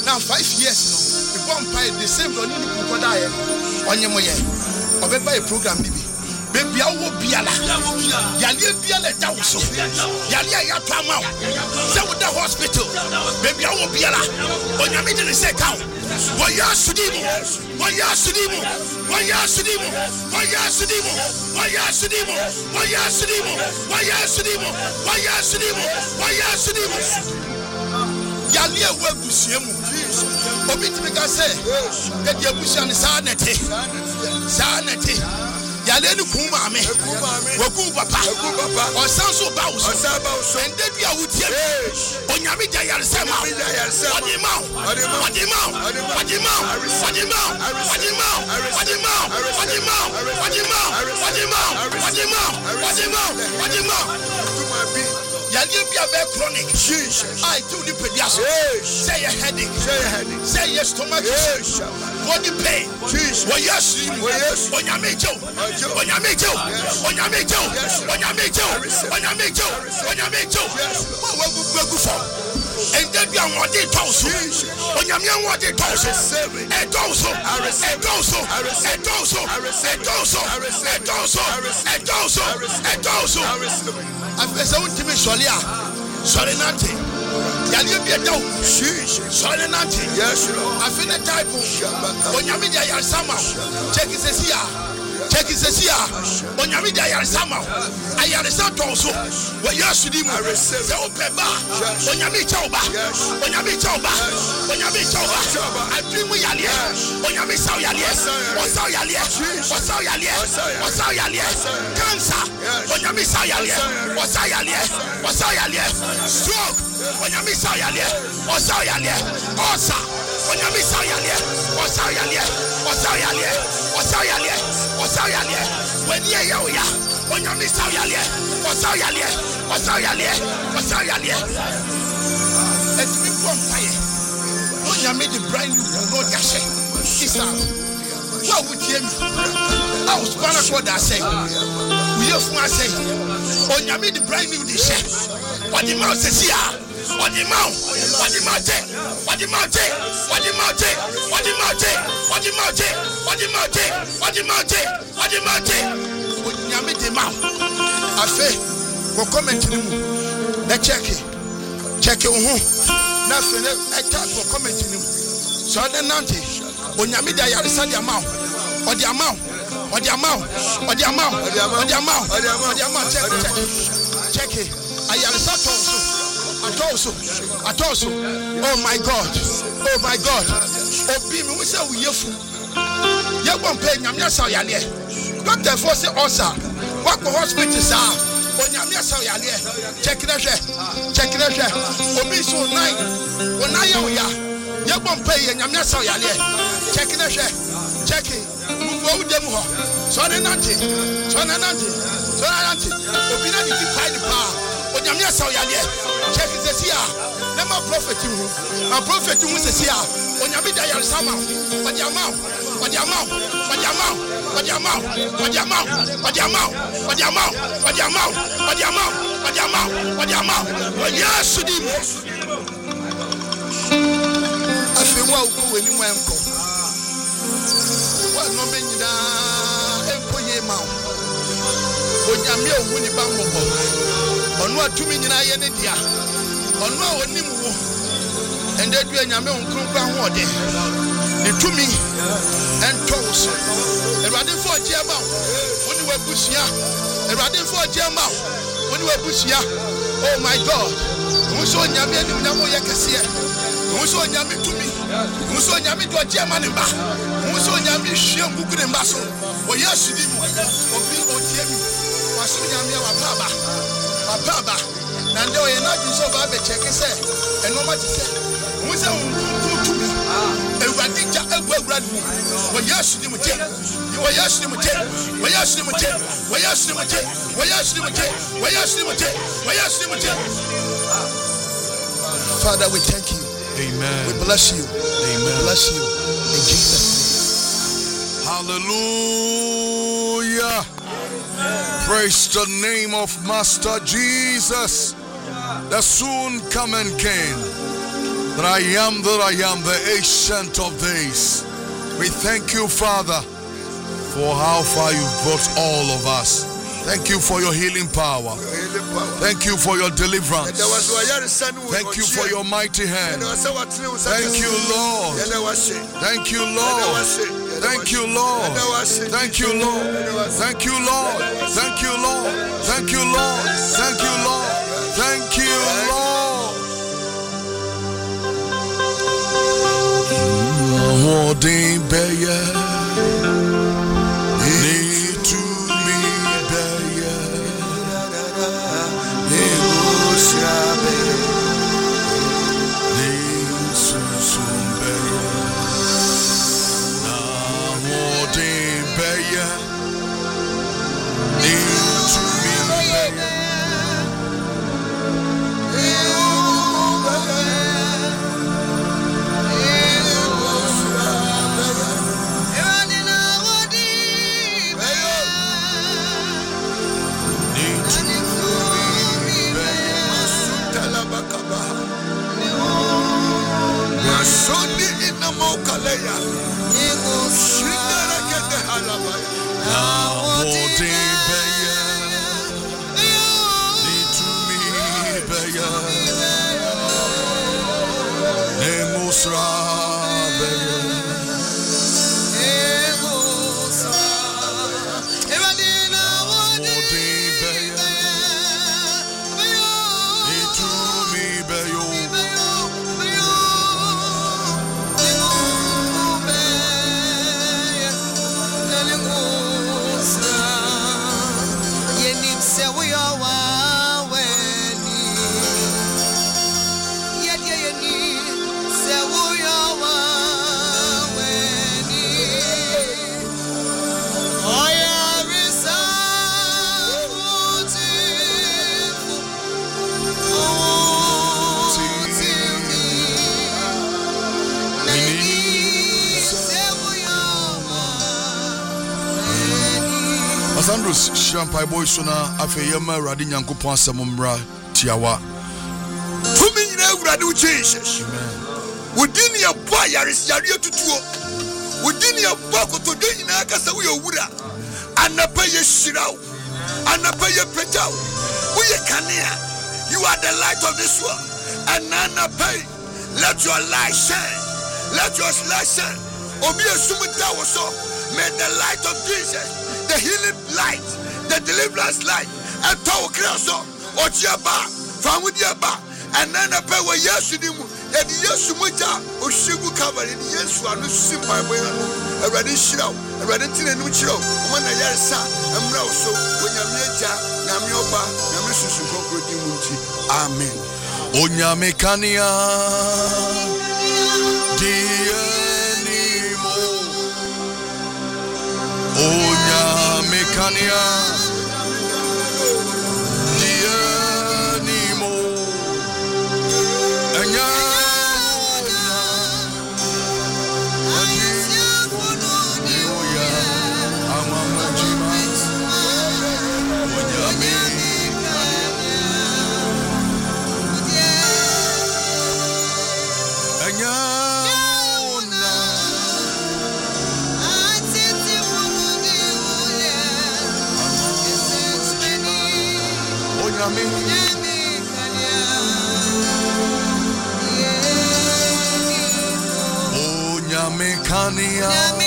Now five years no. The one pie the same don't need to go die. On your moye. Or buy a program baby. Baby, I will be a la. Yalia be a let down so. Yalia ya come out. Say with the hospital. Baby, I will be a la. On your meeting is a cow. Why ya Sudimu? Why ya Sudimu? Why ya Sudimu? Why ya Sudimu? Why ya Sudimu? Why ya Sudimu? Why ya Sudimu? Why ya Sudimu? Why ya Sudimu? Yalia Webusiemu. Obit me can say, get your bush and sanity. Sanity. Yalenu kuma me, waku papa, or sanso baus, and then we are with you. Onyami Jayarsema, Wadimau, Wadimau, Wadimau, Wadimau, Wadimau, Wadimau, Wadimau, Wadimau, Wadimau, Wadimau, Wadimau, Yalia be a bad chronic. I do the pediatrics. Say a headache. Say a stomach. Body pain. Why yes, when you make you, when you make you, when you make you, when you make you, when you make you, when you make you. What will go for? And then you are one day toast. When you are one day toast, and also, and also, and also, and also, and also, and also, and also. I want to be sorry. Sorry, Nanti. Yalia be a dog. Sorry, Nanti. Yes, I feel a type of when you meet your summer. Check it says here. Check it says here. When you meet your summer, I am the son also. When you are Sudim, the Opeba. When you meet Choba. When you meet Choba. When you meet Choba. I dream with Yalia. When you meet Sayalia. What's Sayalia? What's Sayalia? What's Sayalia? Cancer. When you meet Sayalia. What's Sayalia? What's Sayalia? Stroke. When you meet Sayalia. What's Sayalia? Osa. When you meet Sayalia. What's Sayalia? What's Sayalia? What's Sayalia? What's Sayalia? When you are ya. When you meet Sayalia. What's Sayalia? What's Sayalia? What's Sayalia? Let me come fire. When you meet the brand new Lord Yashe. Sister. What would you mean? I was going to what I say. We have to say. When you meet the brand new dish. What the mouth says here? What the mouth? What the mouth? What the mouth? What the mouth? What the mouth? What the mouth? What the mouth? What the mouth? What the mouth? When you meet the mouth. I say, go comment to him. Let's check it. Check it. Nothing. I can't go comment to him. So then, Nanti, when you meet the amount, or the amount, or the amount, or the amount, or the amount, or the amount, or the amount, check it. Check it. I am also. I also. I also. Oh my God. Oh my God. Oh, be me. We say we have. You won't pay. I'm not sorry. Doctor for say also. What the hospital sir? On your meal sorry. Check it out. Check it out. Oh, be so nine. Oh, nine ya. You won't pay. I'm not sorry. Check it out. Check it. Move over them. Sorry, Nanti. Sorry, Nanti. Sorry, Nanti. Oh, be not to find the power. When you are so young, check it here. Never prophet you. A prophet you says here. When you meet the Yarsama, what your mouth, what your mouth, what your mouth, what your mouth, what your mouth, what your mouth, what your mouth, what your mouth, what your mouth, what your mouth, what your mouth, what your Sudim. I feel well when you went. What no mean that employee mouth. When you are mere winning bamboo. On what two million I any dia. On what one nimu. And then we are Yame on Krupa Wadi. The two me and toes. And running for Jama. When you were Bushia. And running for Jama. When you were Bushia. Oh my God. Who saw Yame and Namo Yakasia? Who saw Yame to me? Who saw Yame to a German in Bath? Who saw Yame Shiam Buku and Basso? Oh yes, you did. Oh, be O T M. Was Yame Papa. Baba, and though you're not so bad, check it, say, and no matter say, who's a to me? And what did you ever grab me? Well, yes, you would take, you were yes, you would take, well, yes, you would take, well, yes, you would take, well, yes, you would take, well, yes, you would take, well, yes, you would take. Father, we thank you. Amen. We bless you. Amen. We bless you. In Jesus' name. Hallelujah. Praise the name of Master Jesus, the soon coming King. that I am that I am, the ancient of days. We thank you, Father, for how far you brought all of us. Thank you for your healing power. Thank you for your deliverance. Thank you for your mighty hand. Thank you, Lord. Thank you, Lord. Thank you, Lord. Thank you, Lord. Thank you, Lord. Thank you, Lord. Thank you, Lord. Thank you, Lord. Thank you, Lord. Holding Bayer. Need to me Bayer. Need Susun Bayer. Now holding Bayer. Need to me Bayer. Sandros Shampai boy sona afeyema Radi Nyankopon asemumra tiawa. Tumi nyina Awurade wo Jesus. Amen. Wodin ye boy yares yare tutuo. Wodin ye boy kotodo nyina kasa wo yowura. Anapa ye shiraw. Anapa ye petaw. Wo ye kanea. You are the light of this world. And anapa let your light shine. Let your light shine. Obi esumuta wo so. May the light of Jesus, the healing light, the deliverance light, and Tower Creoso, or Chiaba, Famudiaba, and then a pair where yes, and yes, Muta, or Shibu cover in yes, one simple way, a ready show, a ready tin and show, one a year son, and Rosso, when Yameta, Yamioba, Yamisu Muti. Amen. Onyamekania, dear. Onya mekania dia nimo anya onya amamajima onya mekania anya Onyamekania,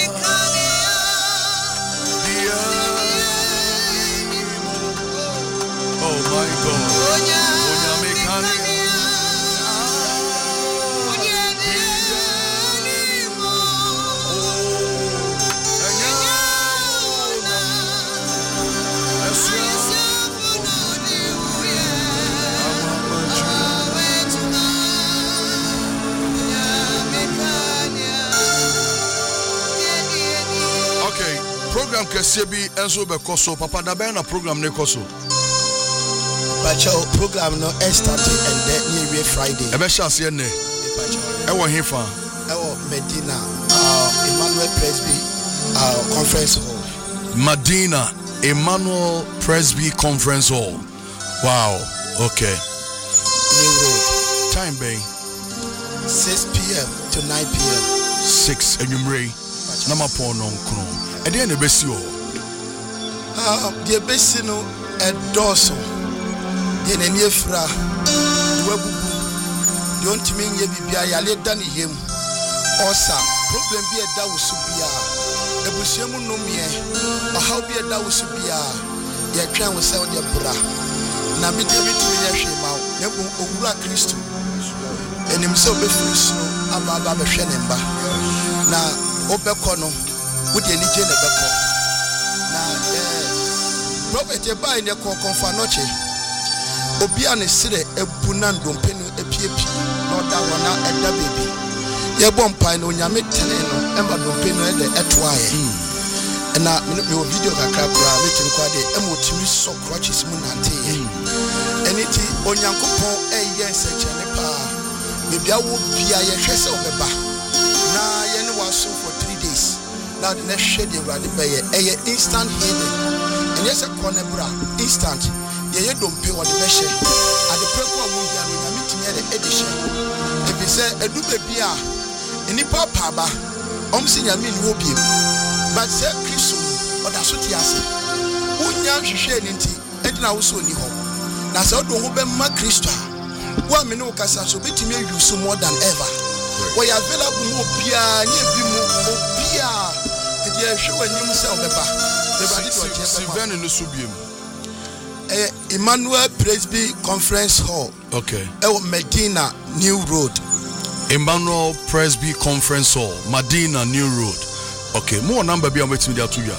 oh my God, Onyamekania. Program Kesibi Enzo Bekoso, Papa Dabena program Nekoso. Pacho program no started and then near Friday. Ebesha Siene. Ewa Hifa. Ewa Medina, uh, Emmanuel Presby uh, Conference Hall. Medina Emmanuel Presby Conference Hall. Wow. Okay. New Road. Time Bay. six p.m. to nine p.m. six enyumre na mapon no nkro e de na besi o ah de besi no e doso de na ni efra wagugu de ontimi nye bibia ya le da ne yem osa problem bi e da wo so bia ebusiemu no mie ohaw bi e da wo so bia ye twan wo se wo de bra na bi de bitimi ye hwe ma na bu owura Kristo enim se obefiri so aba aba be hwe ne mba na obekọ no wo de ni je ne bekọ na eh prophet e bai ne ko konfa noche obi a ne sire ebu na ndompe no epiepi na oda wona eda bebi ye bompai no nyame tene no emba ndompe no ede etoaye na me no video kakra kra metim kwa de emotimi so crutches mu nante ye eniti onyankopon eye nseche ne pa bibia wo bia ye hwese obeba na ye ne waso for three days now the next shade de rade be ye eye instant healing and yes a cornebra instant ye ye dompe wo de be hye ade preku amundia no nyame timi de edition if you say edu bebi a enipa paba om si nyame ni obiem but say Kristo oda so ti ase unya hwehwe ni nti edina wo so ni ho na say odo ho be ma Kristo wa me no kasa so betimi use more than ever we are available mo bia ni ebi mo obia e dey hwe wanyim se obeba the body do je seven no so biem eh Emmanuel Presby Conference Hall okay e Medina New Road Emmanuel Presby Conference Hall Medina New Road okay more number bi am betimi dia to ya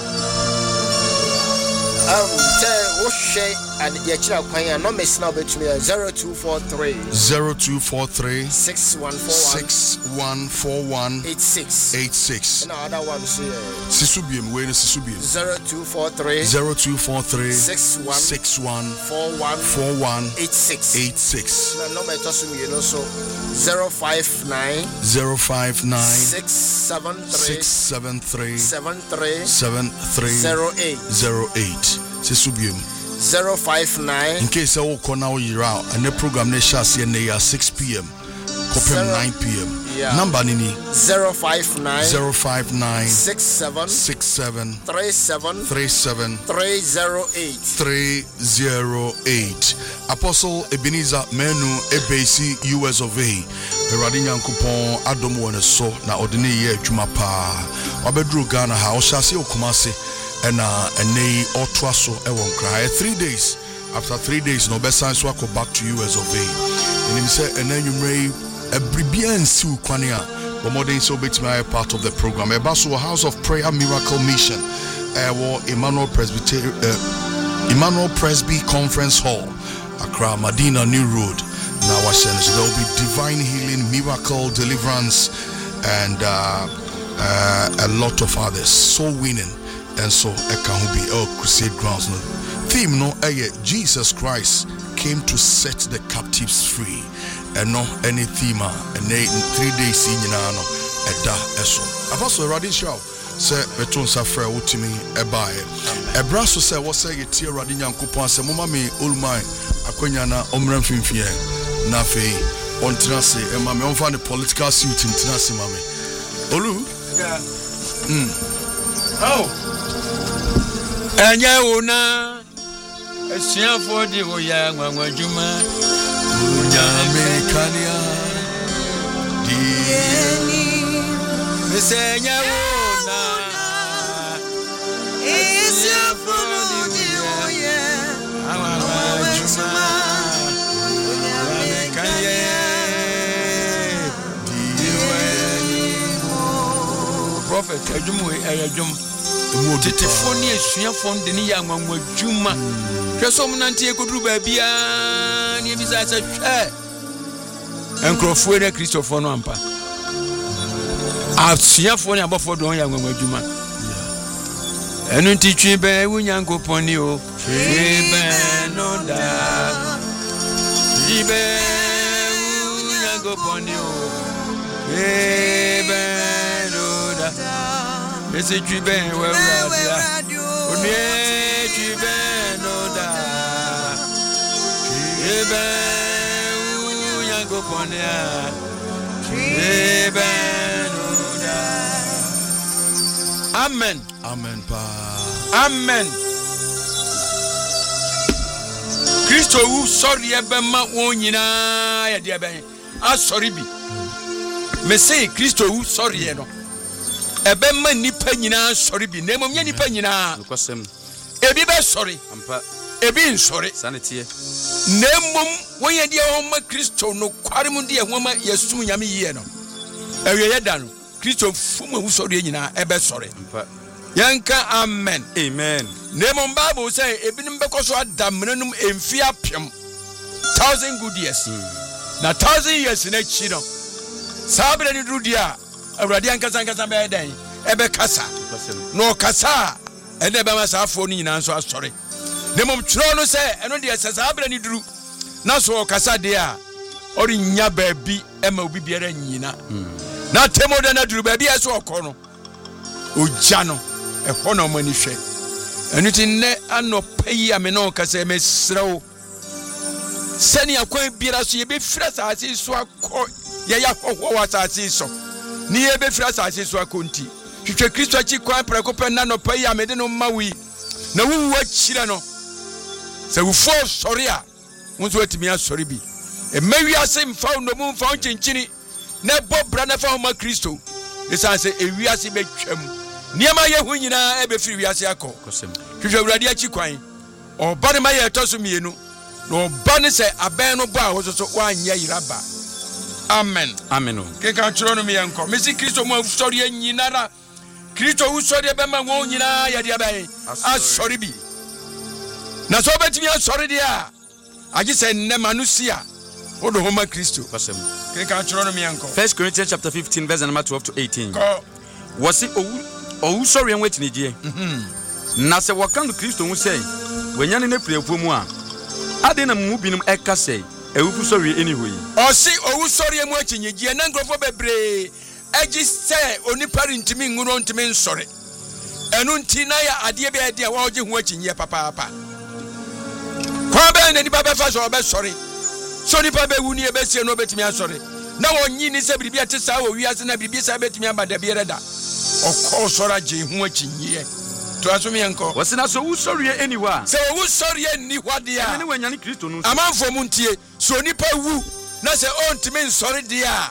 um tell wo share and ye chira kwan no mess now betimi zero two four three zero two four three six one four one six one four one eight six eight six and other one say sisubiem we no sisubiem zero two four three zero two four three six one six one four one four one eight six eight six na no me to so you know so zero five nine zero five nine six seven three six seven three seven three seven three zero eight zero eight sisubiem zero five nine in case I call now you out and the program ne shas ye six p.m. Kopem nine p.m. Yeah. Number nini zero five nine zero five nine six seven six seven three seven three seven three zero eight three zero eight. Apostle Ebenezer Menu Ebesi U S of A. Eradi Nyankopon adom won so na odene ye adwuma pa. Obedru Ghana ha o hyase okumase and uh and they otwaso e won cry three days. After three days no be sign so go back to U S of A. And him say enanwumrei ebribia nsi kwane a modern so betimi part of the program. Ebaso House of Prayer Miracle Mission. Ewo Emmanuel Presby uh, Emmanuel Presby Conference Hall, Accra, Medina New Road. Now I said there will be divine healing, miracle, deliverance, and uh, uh, a lot of others. Soul winning, and so it can be oh crusade grounds. No theme no eh Jesus Christ came to set the captives free, and no any theme and in three days in no eda eso. Apostle Radin Shaw say beton safra wotimi ebae ebra so say wo say yetie Radin Yankopon say mama me olmai akwanya na omran finfie na fe on trance e ma me on fa the political suit in trance mama olu mm oh anya wona asiafo di wo ya nwanwa juma unya mekania di mesenya wona asiafo di wo ya nwanwa juma unya mekania di prophet adwumu ayadwum Tetefoni esuafo de ne ya nwanwa dwuma hwesom nante ekoduru ba bia ne ebisa se hwe enkrofo ne Christopher no ampa asuafo ne abofo don ya nwanwa dwuma enu ntitwi be wunyankopon ni o twi be no da twi be wunyankopon ni o twi be no da Mese tu ben we radio Onye tu ben oda Tu ben u yango ponia Amen. Amen pa. Amen. Kristo wu sorry ebe ma won nyina ya de ben. A sorry bi. Me say Kristo wu sorry no. Ebe ma nipa nyina sorry bi. Na mom nya nipa nyina. Nkwasem. Ebi be sorry. Ampa. Ebi n sorry. Sanetie. Na mom won ye de ho ma Kristo no kware mu de ho ma yesu nyame yiye no. Ewe ye da no. Kristo fumu wu sorry nyina ebe sorry. Ampa. Yanka amen. Amen. Name Bible say ebinim bekoso adamnenum emfi apem thousand good years. Mm. Na thousand years na chi no. Sabre ni dudia awrade ankasa ankasa be dan ebe kasa. No kasa ene be ma safo ni nyina so asore. Name tro no say eno de sabre ni duru. Na so kasa de a ori nya ba bi ema obi biara nyina. Mm. Na temo de na duru ba bi eso okono. Oja no e hono mani hwe. Enuti ne anopayi ameno kase mesrew sani akwan biara so ye be fira saase so akọ ye ya họhọ wa saase so ni ye be fira saase so akonti hwehwe Kristo achi kwan prekope na anopayi amede no mawi na wuwu achire no se wufo sori a wonso atimi asori bi e mawi ase mfa no mu mfa chinchin na bobra na fa homa Kristo esanse ewi ase betwam niema ye hu nyina e be firi wi ase akọ hwehwe awurade achi kwan oba ne ma ye toso mienu no oba ne se aben no bo a wososo wanya yiraba. Amen. Amen. Ke kan chiro no me yenko mesi Kristo mo sori anyinara Kristo wu sori be ma won nyina ya dia bai asori bi na so betimi asori dia agi se ne manusia odo homa Kristo kwasem ke kan chiro no me yenko First Corinthians chapter fifteen verse number twelve to eighteen. Ko was it owu sori en wetini die na se wakan Kristo hu sei wenyane na priafu mu a ade na mu binum eka sei ewufu sori enihoyi osi owu sori emu achinyegye na ngrofo bebre agi se onipa ntimi nguro ntimi nsori enu nti na ya ade be ade a wa oje hu achinye papa papa kwa be na nipa be fa so be sori so nipa be wuni e be sie no betimi asori na wonyi ni se biribi ate sa wo wiase na biribi sa betimi abada bi reda okọ sora je hu achinye to asumi enko wasina so wu sori eniwa se wu sori eni hwadia ene wenyane Kristo no amanfo mu ntie so nipa wu na se ontimi nsori dia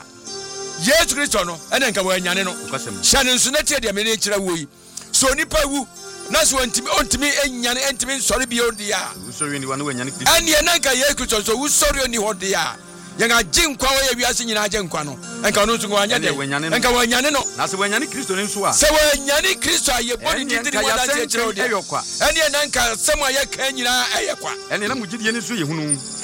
Yesu Kristo no ene nka wenyane no hyane nso na tie de me ne kira wo yi so nipa wu na so ontimi ontimi enyane entimi nsori bi odia wu sori eniwa na wenyane Kristo ene na nka Yesu Kristo so wu sori eni hodia yanga jinkwa wo ye wiase nyina ajenkwa no enka no nso wanya de enka wenyane no na se wenyane Kristo nso a se wenyane Kristo aye body titiri wada tie kira odia ene na nka semu aye kan nyina ayekwa ene na mugidie ni so yehunu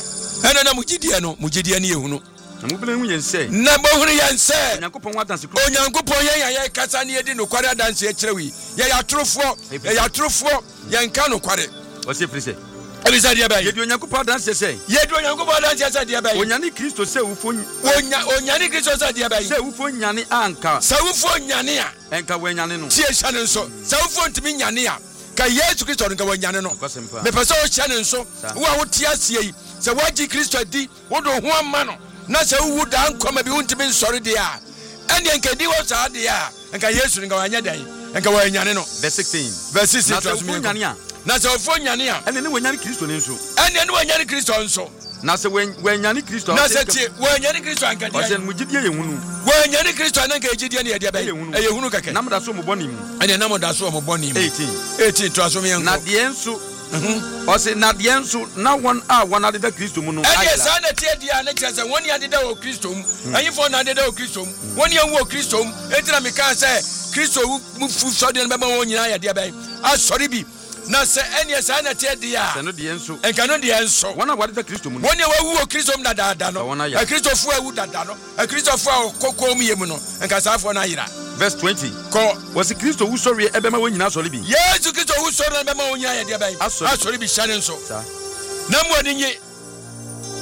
ene na mugidie no mugidie ni yehunu na mubele hu yense na bohuru yense Onyankopon wadanse kro Onyankopon yen ya kasa ne yedi no kware adanse e kire wi ye ya trofo ye ya trofo ye nka no kware o se frise Elisa dia bayi yedi Onyankopon adanse se yedi Onyankopon adanse se dia bayi onyane Kristo se wufo onya onyane Kristo se dia bayi se wufo nyane anka se wufo nyane a enka wenyane no tie hyane nso se wufo ntimi nyane a ka Yesu Kristo nka wenyane no me pese o hyane nso wo a wo tie asie yi se waji Kristo di wo do ho ama no na se wu da nkoma bi untimi nsori de a ene enka di wo sa de a enka Yesu nka wanya dan enka wanyane no verse sixteen verse sixteen na se wufo nyane a na se wufo nyane a ene ne wenyane Kristo ne nso ene ne wenyane Kristo nso na se wenyane Kristo na se tie wenyane Kristo anka dia ose mugidie yehunu wenyane Kristo anka ejidie ne ye dia ba eyehunu kake na mda so mo boni mu ene na mda so mo boni mu eighteen eighteen to aso me yanko na de nso ose na de nso na won a won adeda Kristo mu no ene sa na tie dia na kire se woni adeda o Kristo mu ayifo na adeda o Kristo mu woni anwu o Kristo mu entina me kan se Kristo mu fu so de na be won nyina ya dia ba asori bi na se ene sa na tie dia se no de nso enka no de nso won a wadeda Kristo mu no woni wawu o Kristo mu dada dada no e Kristo fu awu dada no e Kristo fu akokko mu yemu no enka sa afo na yira verse twenty ko was Kristo wu sori ebe ma won nyina sori bi Yesu Kristo wu sori na be ma won nyina ya dia ba asori bi hyane nso na mu ani nye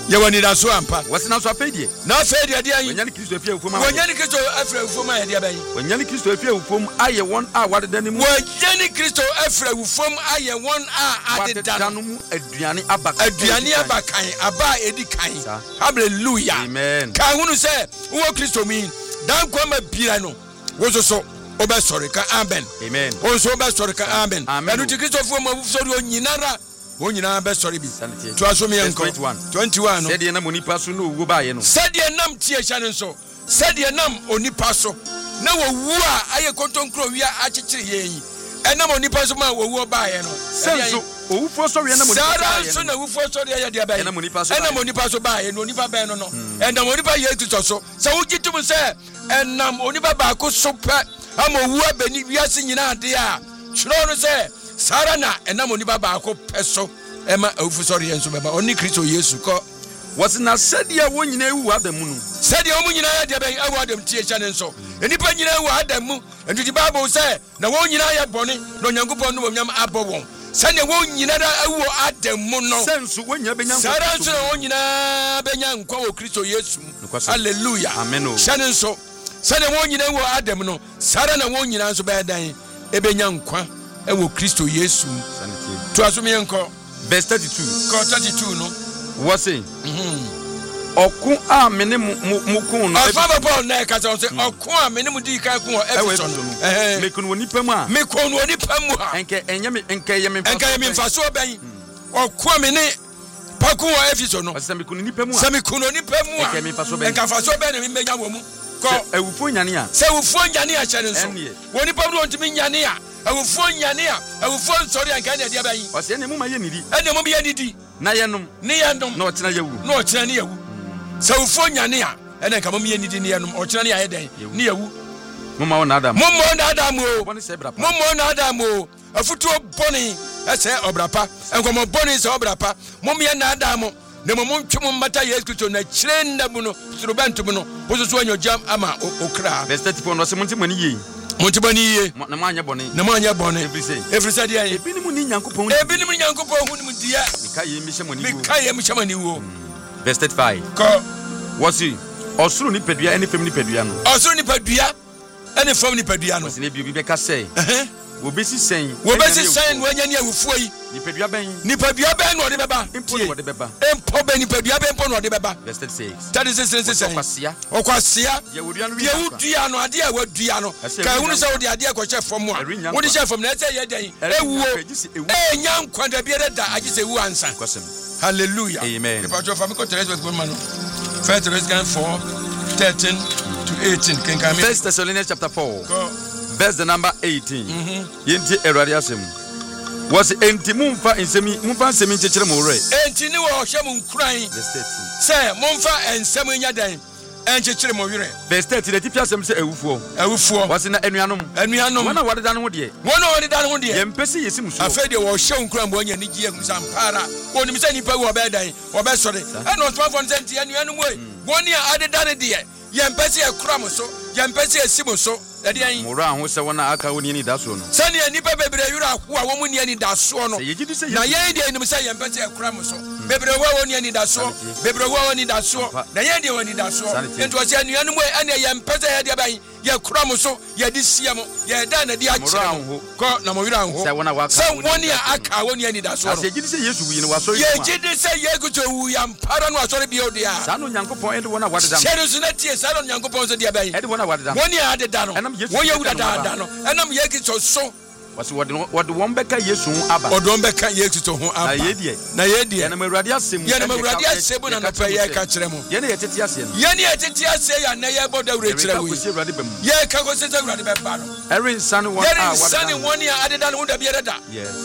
yɛwɔ nidaso ampa wɔsena so afei deɛ na afei deɛ deɛ yi wɔnyane kristo afie awufom wɔnyane kristo afiri awufom a yɛdeɛ bɛyi wɔnyane kristo afie awufom ayɛ wɔn a wɔadeda ne mu wɔnyane kristo afiri awufom ayɛ wɔn a adeda no mu aduane aba aduane aba kan aba a ɛdi kan hallelujah amen ka hunu sɛ wowɔ kristo mu yi dan kwama bira no wo so so wobɛsɔre ka amen amen wo so wobɛsɔre ka amen Amen. ɛno nti kristofoɔ ma wosɔre onyinara wɔn nyinaa bɛsɔre bi to aso me yɛnkɔ twenty-one no sɛdeɛ nam onipa so na owuo baayɛ no sɛdeɛ nam tie hyɛ no nso sɛdeɛ nam onipa so na wɔwu a ayɛ kontonkuro wia akyekyere yɛn yi ɛnam onipa so ma wɔwu baayɛ no sɛ nso owufoɔ sɔreɛ nam onipa so sara nso na owufoɔ sɔreɛ yɛ deɛ bɛyɛ ɛnam onipa so ɛnam onipa so baayɛ no onipa bɛn no no ɛnam onipa yɛ kristo so sɛ wogye tom sɛ ɛnam onipa baako so pɛ ama owu abɛni wiase nyinaa adeɛ a kyerɛ no sɛ sara na ɛnam onipa baako pɛ so ɛma awufo sɔreɛ nso bɛba ɔne kristo yesu kɔ wɔse na sɛdeɛ wɔn nyinaa ewu adam mu no sɛdeɛ wɔn nyinaa yɛ deɛ bɛn awu adam tie hyɛ ne nso nnipa nyinaa ewu adam mu ntutu bible sɛ na wɔn nyinaa yɛ bɔne na onyankopɔn no wɔnyam abɔ wɔn sɛdeɛ wɔn nyinaa da awu adam mu no sɛ nso wɔn nyinaa bɛnya nkwa sara nso na wɔn nyinaa bɛnya nkwa wɔ kristo yesu mu hallelujah amen o hyɛ ne nso sɛdeɛ wɔn nyinaa wɔ adam no sara na wɔn nyinaa nso bɛyɛ dan ɛbɛnya nkwa ɛwɔ kristo yesu mu to aso me yɛnkɔ verse thirty-two kɔ thirty-two no wɔse ɔko a me ne mo ko no ɔfa paul na ɛka sɛ ɔsɛ ɔko a me ne mo di kan ko wɔ ɛfisɔ no meko no nipa mu a meko no nipa mu a ɛnkɛ ɛnyɛ me ɛnkɛ yɛ me ɛnkɛ yɛ me mfaso bɛn ɔko a me ne pako wɔ ɛfisɔ no sɛ meko no nipa mu a sɛ meko no nipa mu a ɛnkɛ me mfaso bɛn ɛnkɛ mfaso bɛn na me bɛnya wɔ mu kɔ awufo nyane a sɛ awufo nyane a hyɛ ne nso wɔ nipa mu wɔntumi nyane a awufo nyane a awufo nsɔre a nkɛ ne deɛ bɛyi ɔsɛ ɛne mu ma yɛ nidi ɛne mu yɛ nidi na yɛnom ne yɛnom na ɔkyena yɛwu na ɔkyena ne yɛwu sɛ awufo nyane a ɛne nka mom yɛ nidi ne yɛnom ɔkyena ne ayɛ dɛn ne yɛwu moma wo na adam mommɔ na adam o bɔne sɛ bra pa mommɔ na adam o afutuo bɔne ɛsɛ ɔbra pa nkɔmmɔ bɔne sɛ ɔbra pa mommyɛ na adam na mmom ntwe mo mmata yesu kristo na kyerɛ nna mu no sorobɛnto mu no wo so so anyɔgyam ama okra verse thirty-four no ɔsɛ monte mani yie monte mani yie na moanyɛ bɔne na moanyɛ bɔne ɛfiri sɛ ɛfiri sɛ deɛ ebinom ne nyankopɔn ebinom ne nyankopɔn hu nom deɛ meka yɛ mehyɛ mɔne wuo meka yɛ mehyɛ mane wuo verse thirty-five kɔ wɔse ɔsoro nipadua ne fam nipadua no ɔsoro nipadua ɛne fam nipadua no wɔse ne bio bi bɛka sɛ wɔbɛsi sɛn wɔbɛsi sɛn na wɔanya ne awufoɔ yi nipadua bɛn nipadua bɛn na ɔde bɛba mpo na wɔde bɛba mpo bɛn nipadua bɛn mpo na ɔde bɛba verse thirty-six thirty-six ne sɛn ɔkwasea ɔkwasea deɛ wɔdua no deɛ wodua no adeɛ a wadua no ka ehunu sɛ wode adeɛ kɔhyɛ fam a wode hyɛ fam na ɛsɛ yɛ dɛn ewuo ɛnya nkwa da biara da agye sɛ ewu ansa hallelujah amen nipadua fa me kɔ Thessalonians kɔ ma no First Thessalonians four thirteen to eighteen kenkan me First Thessalonians chapter four verse the number eighteen yɛnti awurade asɛm wɔse enti momfa nsɛm momfa nsɛm nkyekyere mo werɛ enti ne wɔ ɔhyɛ mo nkuran verse thirteen sɛ momfa nsɛm nya dan ɛnkyekyere mo werɛ verse thirteen ati fi asɛm sɛ awufoɔ awufoɔ wɔse na anuanom anuanom wɔn a wɔdeda no ho deɛ wɔn a wɔdeda no ho deɛ yɛmpɛ sɛ yɛsi mu so afei deɛ wɔhyɛ nkuran bɔ nya ne gye ahu sampara wɔnim sɛ nipa wu ɔbɛyɛ dan ɔbɛsɔre ɛna ɔtomafoɔ no sɛ nti anuanom oi wɔn a adeda no deɛ yɛmpɛ sɛ yɛkora mo so yɛmpɛ sɛ yɛsi mo so ɛde ɛn mora ho sɛ wɔn a aka wɔn ni da soɔ no sɛnea nipa bebree yura aho a wɔn mu ni ani da soɔ no sɛ yɛgye di sɛ na yɛn deɛ nim sɛ yɛmpɛ sɛ yɛkora mo so bebree wɔ wɔn ni ani da soɔ bebree wɔ wɔn ni da soɔ na yɛn deɛ wɔn ni da soɔ nti wɔsɛ anuanom ɛne yɛmpɛ sɛ yɛde bɛn yɛkora mo so yɛde sia mo yɛda na de akyerɛ mo kɔ na mo yura ho sɛ wɔn a waka sɛ wɔn a aka wɔn ni ani da soɔ no sɛ yɛgye di sɛ Yesu wuyi no wasɔre yɛgye di sɛ yɛkutu wu yampara no asɔre bio deɛ saa no Nyankopɔn ɛde wɔn a wɔdeda hyɛ no so na tie saa no Nyankopɔn so deɛ bɛn ɛde wɔn a wɔdeda wɔn a adeda no wɔn yɛ wura daada no ɛnam yɛ kristo so wɔse wɔde wɔde wɔn bɛka Yesu ho aba ɔde wɔn bɛka yɛ kristo ho aba na yɛdeɛ na yɛdeɛ yɛnam awurade asɛm yɛnam awurade asɛm na nɔpɛ yɛka kyerɛ mo yɛne yɛtete aseɛ no yɛne yɛtete aseɛ yɛ anɛ yɛbɔ dawuro kyerɛ wo yɛka kɔsi sɛ awurade bɛba no ɛrensane wɔn a yɛrensane wɔn a adeda no ho da biara da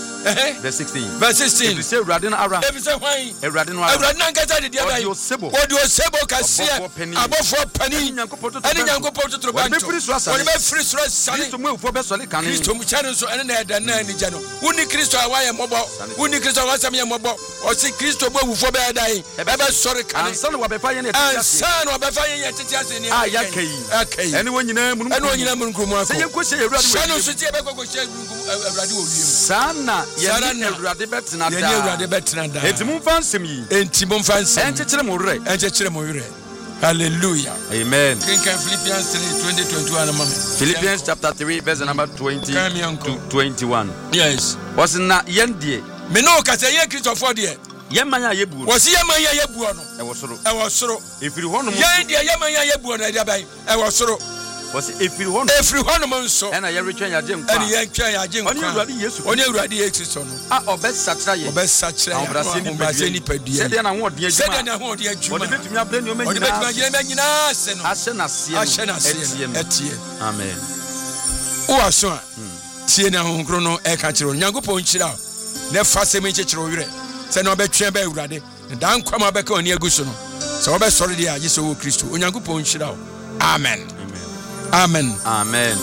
verse sixteen verse sixteen ɛfiri sɛ awurade no ara ɛfiri sɛ hwan awurade no ara awurade no ankasa de deɛ bɛyɛ ɔde osebo ɔde osebo kɛseɛ abɔfoɔ panin ɛne nyankopɔn totorobɛnto wɔde bɛfiri soro asiane kristo mu awufoɔ bɛsɔle kane kristo mu kyɛ no nso ɛne na ɛda na anigya no woni kristo a wayɛ mmɔbɔ woni kristo a wasɛm yɛ mmɔbɔ ɔse kristo mu awufoɔ bɛyɛ dan ɛbɛsɔre kane ansa na wɔbɛfa yɛn yɛtete ase ansa na wɔbɛfa yɛn yɛtete ase ne a yɛaka yi aka yi ɛne wɔn nyinaa mu ɛne wɔn nyinaa mu nkurumu akɔ sɛ yɛnkɔhyɛ awurade hyɛ no nso tie bɛkɔ kɔhyɛ awurade wɔ wiem saa na yɛne awurade bɛtena yɛne daa awurade bɛtena daa enti momfa nsɛm yi enti momfa nsɛm ɛnkyekyere mo werɛ ɛnkyekyere mo werɛ hallelujah amen kenkan Philippians three twenty twenty-one mama Philippians chapter three verse number twenty to twenty-one yes wɔse na yɛn deɛ me no kasa yɛ kristofoɔ deɛ yɛman a yɛbuo wɔse yɛman yɛ yɛbuo no ɛwɔ soro ɛwɔ soro ɛfiri hɔ nom yɛn deɛ yɛman yɛ yɛbuo no ɛde aban ɛwɔ soro wɔse ɛfiri hɔ nom ɛfiri hɔ nom nso ɛna yɛretwɛn yɛagye nkwa ɛne yɛntwɛn yɛagye nkwa ɔne awurade yesu ɔne awurade yesu kristo no a ɔbɛsakyera yɛ ɔbɛsakyera yɛ ahobrɛaseɛ nipadua sɛdeɛ n'ahoɔden sɛdeɛ adwuma n'ahoɔden adwuma ɔde bɛtumi abrɛ nneɔma ɔde bɛtumi agyina nneɛma nyinaa ase no ahyɛ n'aseɛ ahyɛ n'aseɛ ɛteɛ no no ɛteɛ amen wowɔ so a tie ne ahohoro no ɛka kyerɛ wo nyankopɔn nhyira wo na ɛfa sɛm nkyekyere wo werɛ sɛ na ɔbɛtwɛn bɛ awurade na daa nkwa ma wobɛka ɔne agu so no sɛ wobɛsɔre deɛ a gye sɛ wɔ kristo onyankopɔn nhyira wo amen amen amen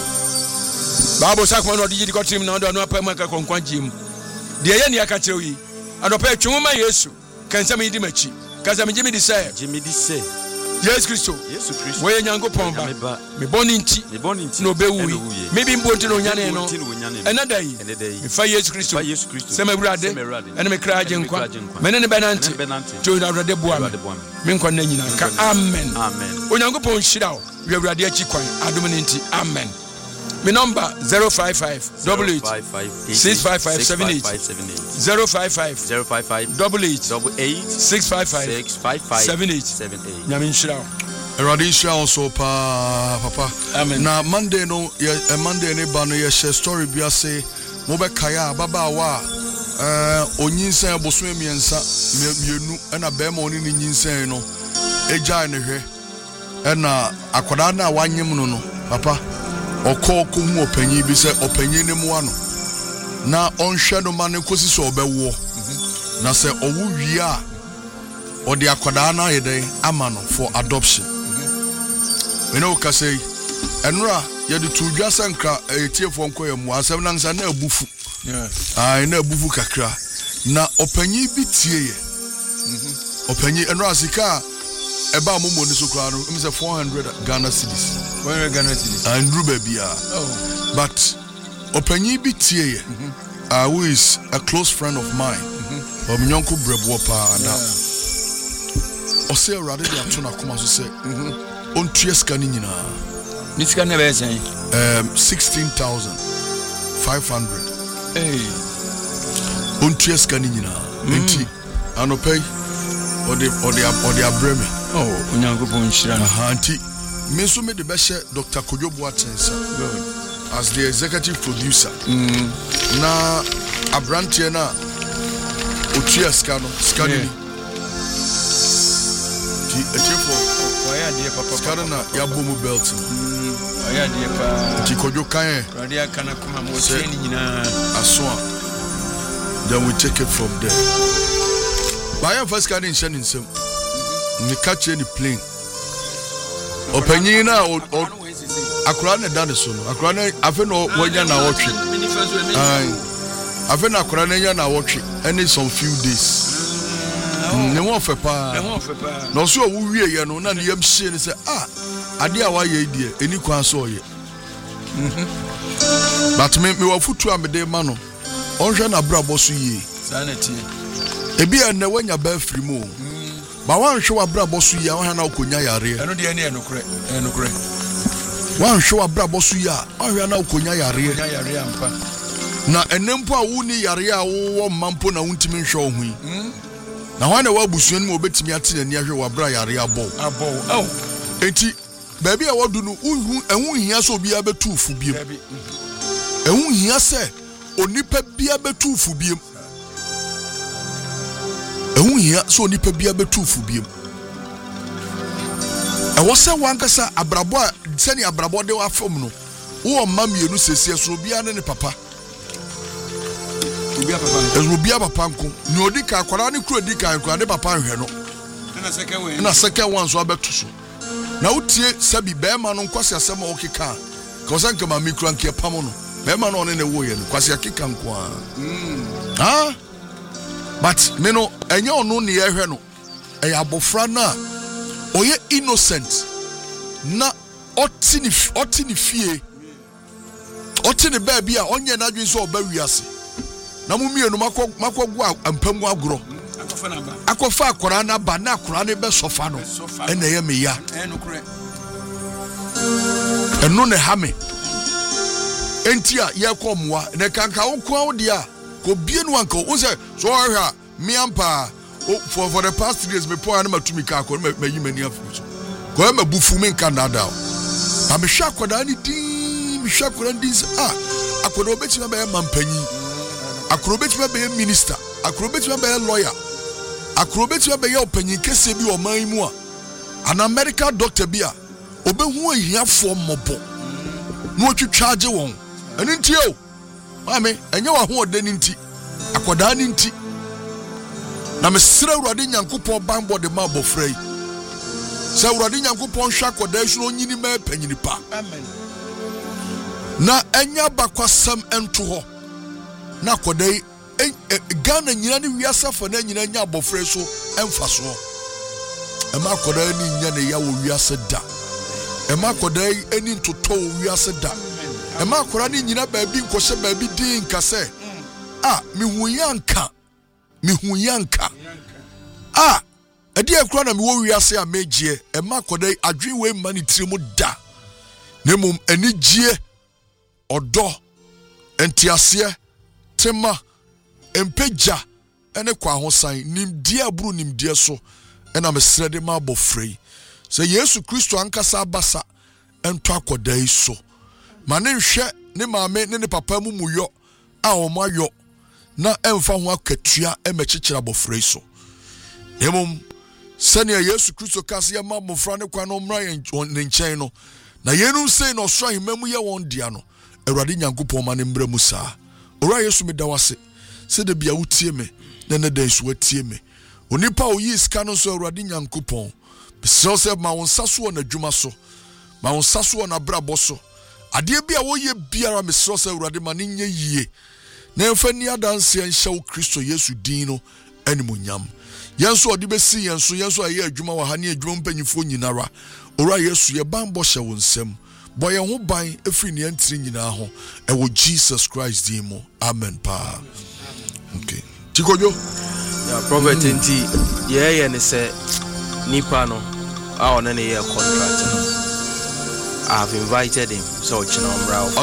bible sa kɔma na ɔde gyidi kɔtem na ɔde ɔno apɛ mu aka kɔnkwa gyee mu deɛ ɛyɛ ne aka kyerɛ wo yi adɔpɛ atwe wo ma yesu ka nsɛm yi di m'akyi ka sɛ megye me di sɛ gye me di sɛ yesu kristo yesu kristo wɔyɛ nyankopɔn ba mebɔne nti mebɔne nti na ɔbɛwui mebi mpo nti na onyane no nti na onyane ɛna da yi ɛnɛ da yi mefa yesu kristo fa yesu kristo sɛ mawurade sɛ mawurade ɛne me kra agye ɛne me kra nkwa agye nkwa. mene ne bɛnante ɛne bɛnante nti awurade boa me Awurade boa me. me nkwa nna nyina ka amen amen onyankopɔn nhyira wo wi awurade akyi kwan adom no nti amen me number zero five five double eight six five five seven eight zero five five zero five five double eight double eight six five five six five five seven eight seven eight nyame nhyira wo Eradi nhyira wo so paa papa Amen. na Monday no yɛ Monday ne ba no yɛhyɛ story bi ase mobɛkae a babaawa a eh onyinsan bosome miensa mienu ɛna bɛrima oni ne nyinsan no egyae ne hwɛ ɛna akwadaa na wanyem no no papa ɔkɔ kɔ hu ɔpanyin bi sɛ ɔpanyin ne moa no na ɔnhwɛ no ma ne kosi sɛ ɔbɛwo na sɛ ɔwo wie a ɔde akwadaa na ayɛ dɛn ama no for adoption me no ka sɛ ɛnora yɛde to dwa sɛ nkra etiefo nkɔ yɛ mu asɛm nan sɛ na abufu ai na abufu kakra na ɔpanyin bi tie yɛ ɔpanyin ɛnora sika ɛba momo ne so kra no em sɛ four hundred Ghana cedis one hundred Ghana cedis and ruba bia oh but ɔpanyin bi tie yɛ uh, who is a close friend of mine ɔmnyonko brɛboɔ paa na ɔsɛ awurade de ato na koma so sɛ ontua sika ni nyinaa ni sika na bɛyɛ sɛn um sixteen thousand five hundred hey ontua sika ni nyinaa enti anopɛ ɔde ɔde ɔde abrɛ me oh onyankopɔn nhyira no aha nti me nso me de bɛhyɛ Doctor Kojo Boatensa as the executive producer mm na abrantie na otua sika no sika ni ti etiefo wɔyɛ adeɛ papa sika na yabɔ mu belt mm wɔyɛ adeɛ paa ti Kojo kan awurade aka na koma mo tie ni nyinaa aso a then we take it from there by your first card in sending some ni catch any plane opanyin na akura na dan so no akura na afi no wonya na wotwe ai afi na akura na nya na wotwe any some few days ne ho fe pa ne ho fe pa no so wo wie ye no na ne yam hye ne se ah ade a wa ye die eni kwan so oye mhm but me me wa futu amede ma no onhwe na brabo so yie sa na tie ebi en na wanya ba afiri mu ba wan hwe wa brabo so yie a wan na okonya yare eno de ne enokre enokre wan hwe wa brabo so yie a wan na okonya yare okonya yare ampa na enempo a wo ni yare a wo mampo na wuntimi hwe ohu yi na wan na wa busuan mu obetimi ate na ahwe wa bra yare abo abo oh enti baabi a wodu no uhu ehun hia so bia betu fu biem ehun hia se onipa bia betu fu biem ehun hia so onipa bia betu fu biem e wo se wankasa abrabo a seni abrabo de wa fam no wo mamienu sesie so bia ne ne papa obia papa ezo bia papa nko ni odi ka akwara ne kuro di ka akwara ne papa nhwe no na second one na second one so abetu so na utie sabi bema no nkwase asema okeka ka osanka ma mikro anke pam no bema no ne ne wo ye no kwase akeka nko a mm ah but me no enye ono ne ye hwe no e abofra na oye innocent na otini otini fie otini ba bia onye na dwen so oba wiase na mo mienu makọ makọ gu ampamu agro akọfa akora na ba na akora ne be sofa no ena ye me ya eno ne ha me entia ye komwa ne kanka wo kwa wo dia ko bie no anka wo se so hwa me ampa for for the past three days me po ana matumi ka ko me yi mani afu so ko me bufu me nka nada o ba me hwa akoda ni di me hwa akoda di ah akoda obeti me be mampanyi akoda obeti me be minister akoda obeti me be lawyer akoda obeti me be opanyi kese bi o man mu a an American doctor bi a obehu ahiafo mobo no otwitwa age won eni ntie o mame enye wa ho odani nti akoda ni nti na mesira urade nyankopon banbo de ma bofrei se urade nyankopon hwa akoda hwe onyini ma panyini pa amen na enya bakwasam ento ho na akoda Ghana nyina ni wiasa fa na nyina nya bofrei so emfa so ema akoda ni nya ne ya wo wiasa da ema akoda eni ntoto wo wiasa da ema akoda ni nyina baabi nkose baabi din kase ah mihu yanka mihu yanka ah edi akura na miwo wiase a megie ema akoda adwen we mani tiremu da nemum enigie odo entiase tema empeja ene kwa hosan nimdie aburu nimdie so ena mesrede ma bofrei se Yesu Kristo ankasa abasa ento akoda iso mane hwe ne maame ne ne papa mu muyo a omayo na emfa ho akatua emechechira bofrei so emom sene Yesu Kristo kase ya ma bofra ne kwa no mra ne nchen no na yenu sei no so ahemamu ye won dia no Awurade Nyankopɔn ma ne mbra mu saa ora Yesu me dawase se de bia wutie me na ne dan so watie me onipa oyi iska no so Awurade Nyankopɔn bisel se ma won saso na dwuma so ma won saso na brabo so ade bia wo ye biara mesel se Awurade ma ne nye yie na emfa ni adanse enhye wo Kristo Yesu din no animonyam yenso odi besi yenso yenso aye adwuma wa ha ne adwuma mpanyifo nyinara ora Yesu ye banbɔ hye wo nsem boye ho ban efiri ne antiri nyina ho e wo Jesus Christ din mo amen pa okay tikojo ya prophet nti ye ye ne se nipa no a ona ne ye contract no I have invited him so china umra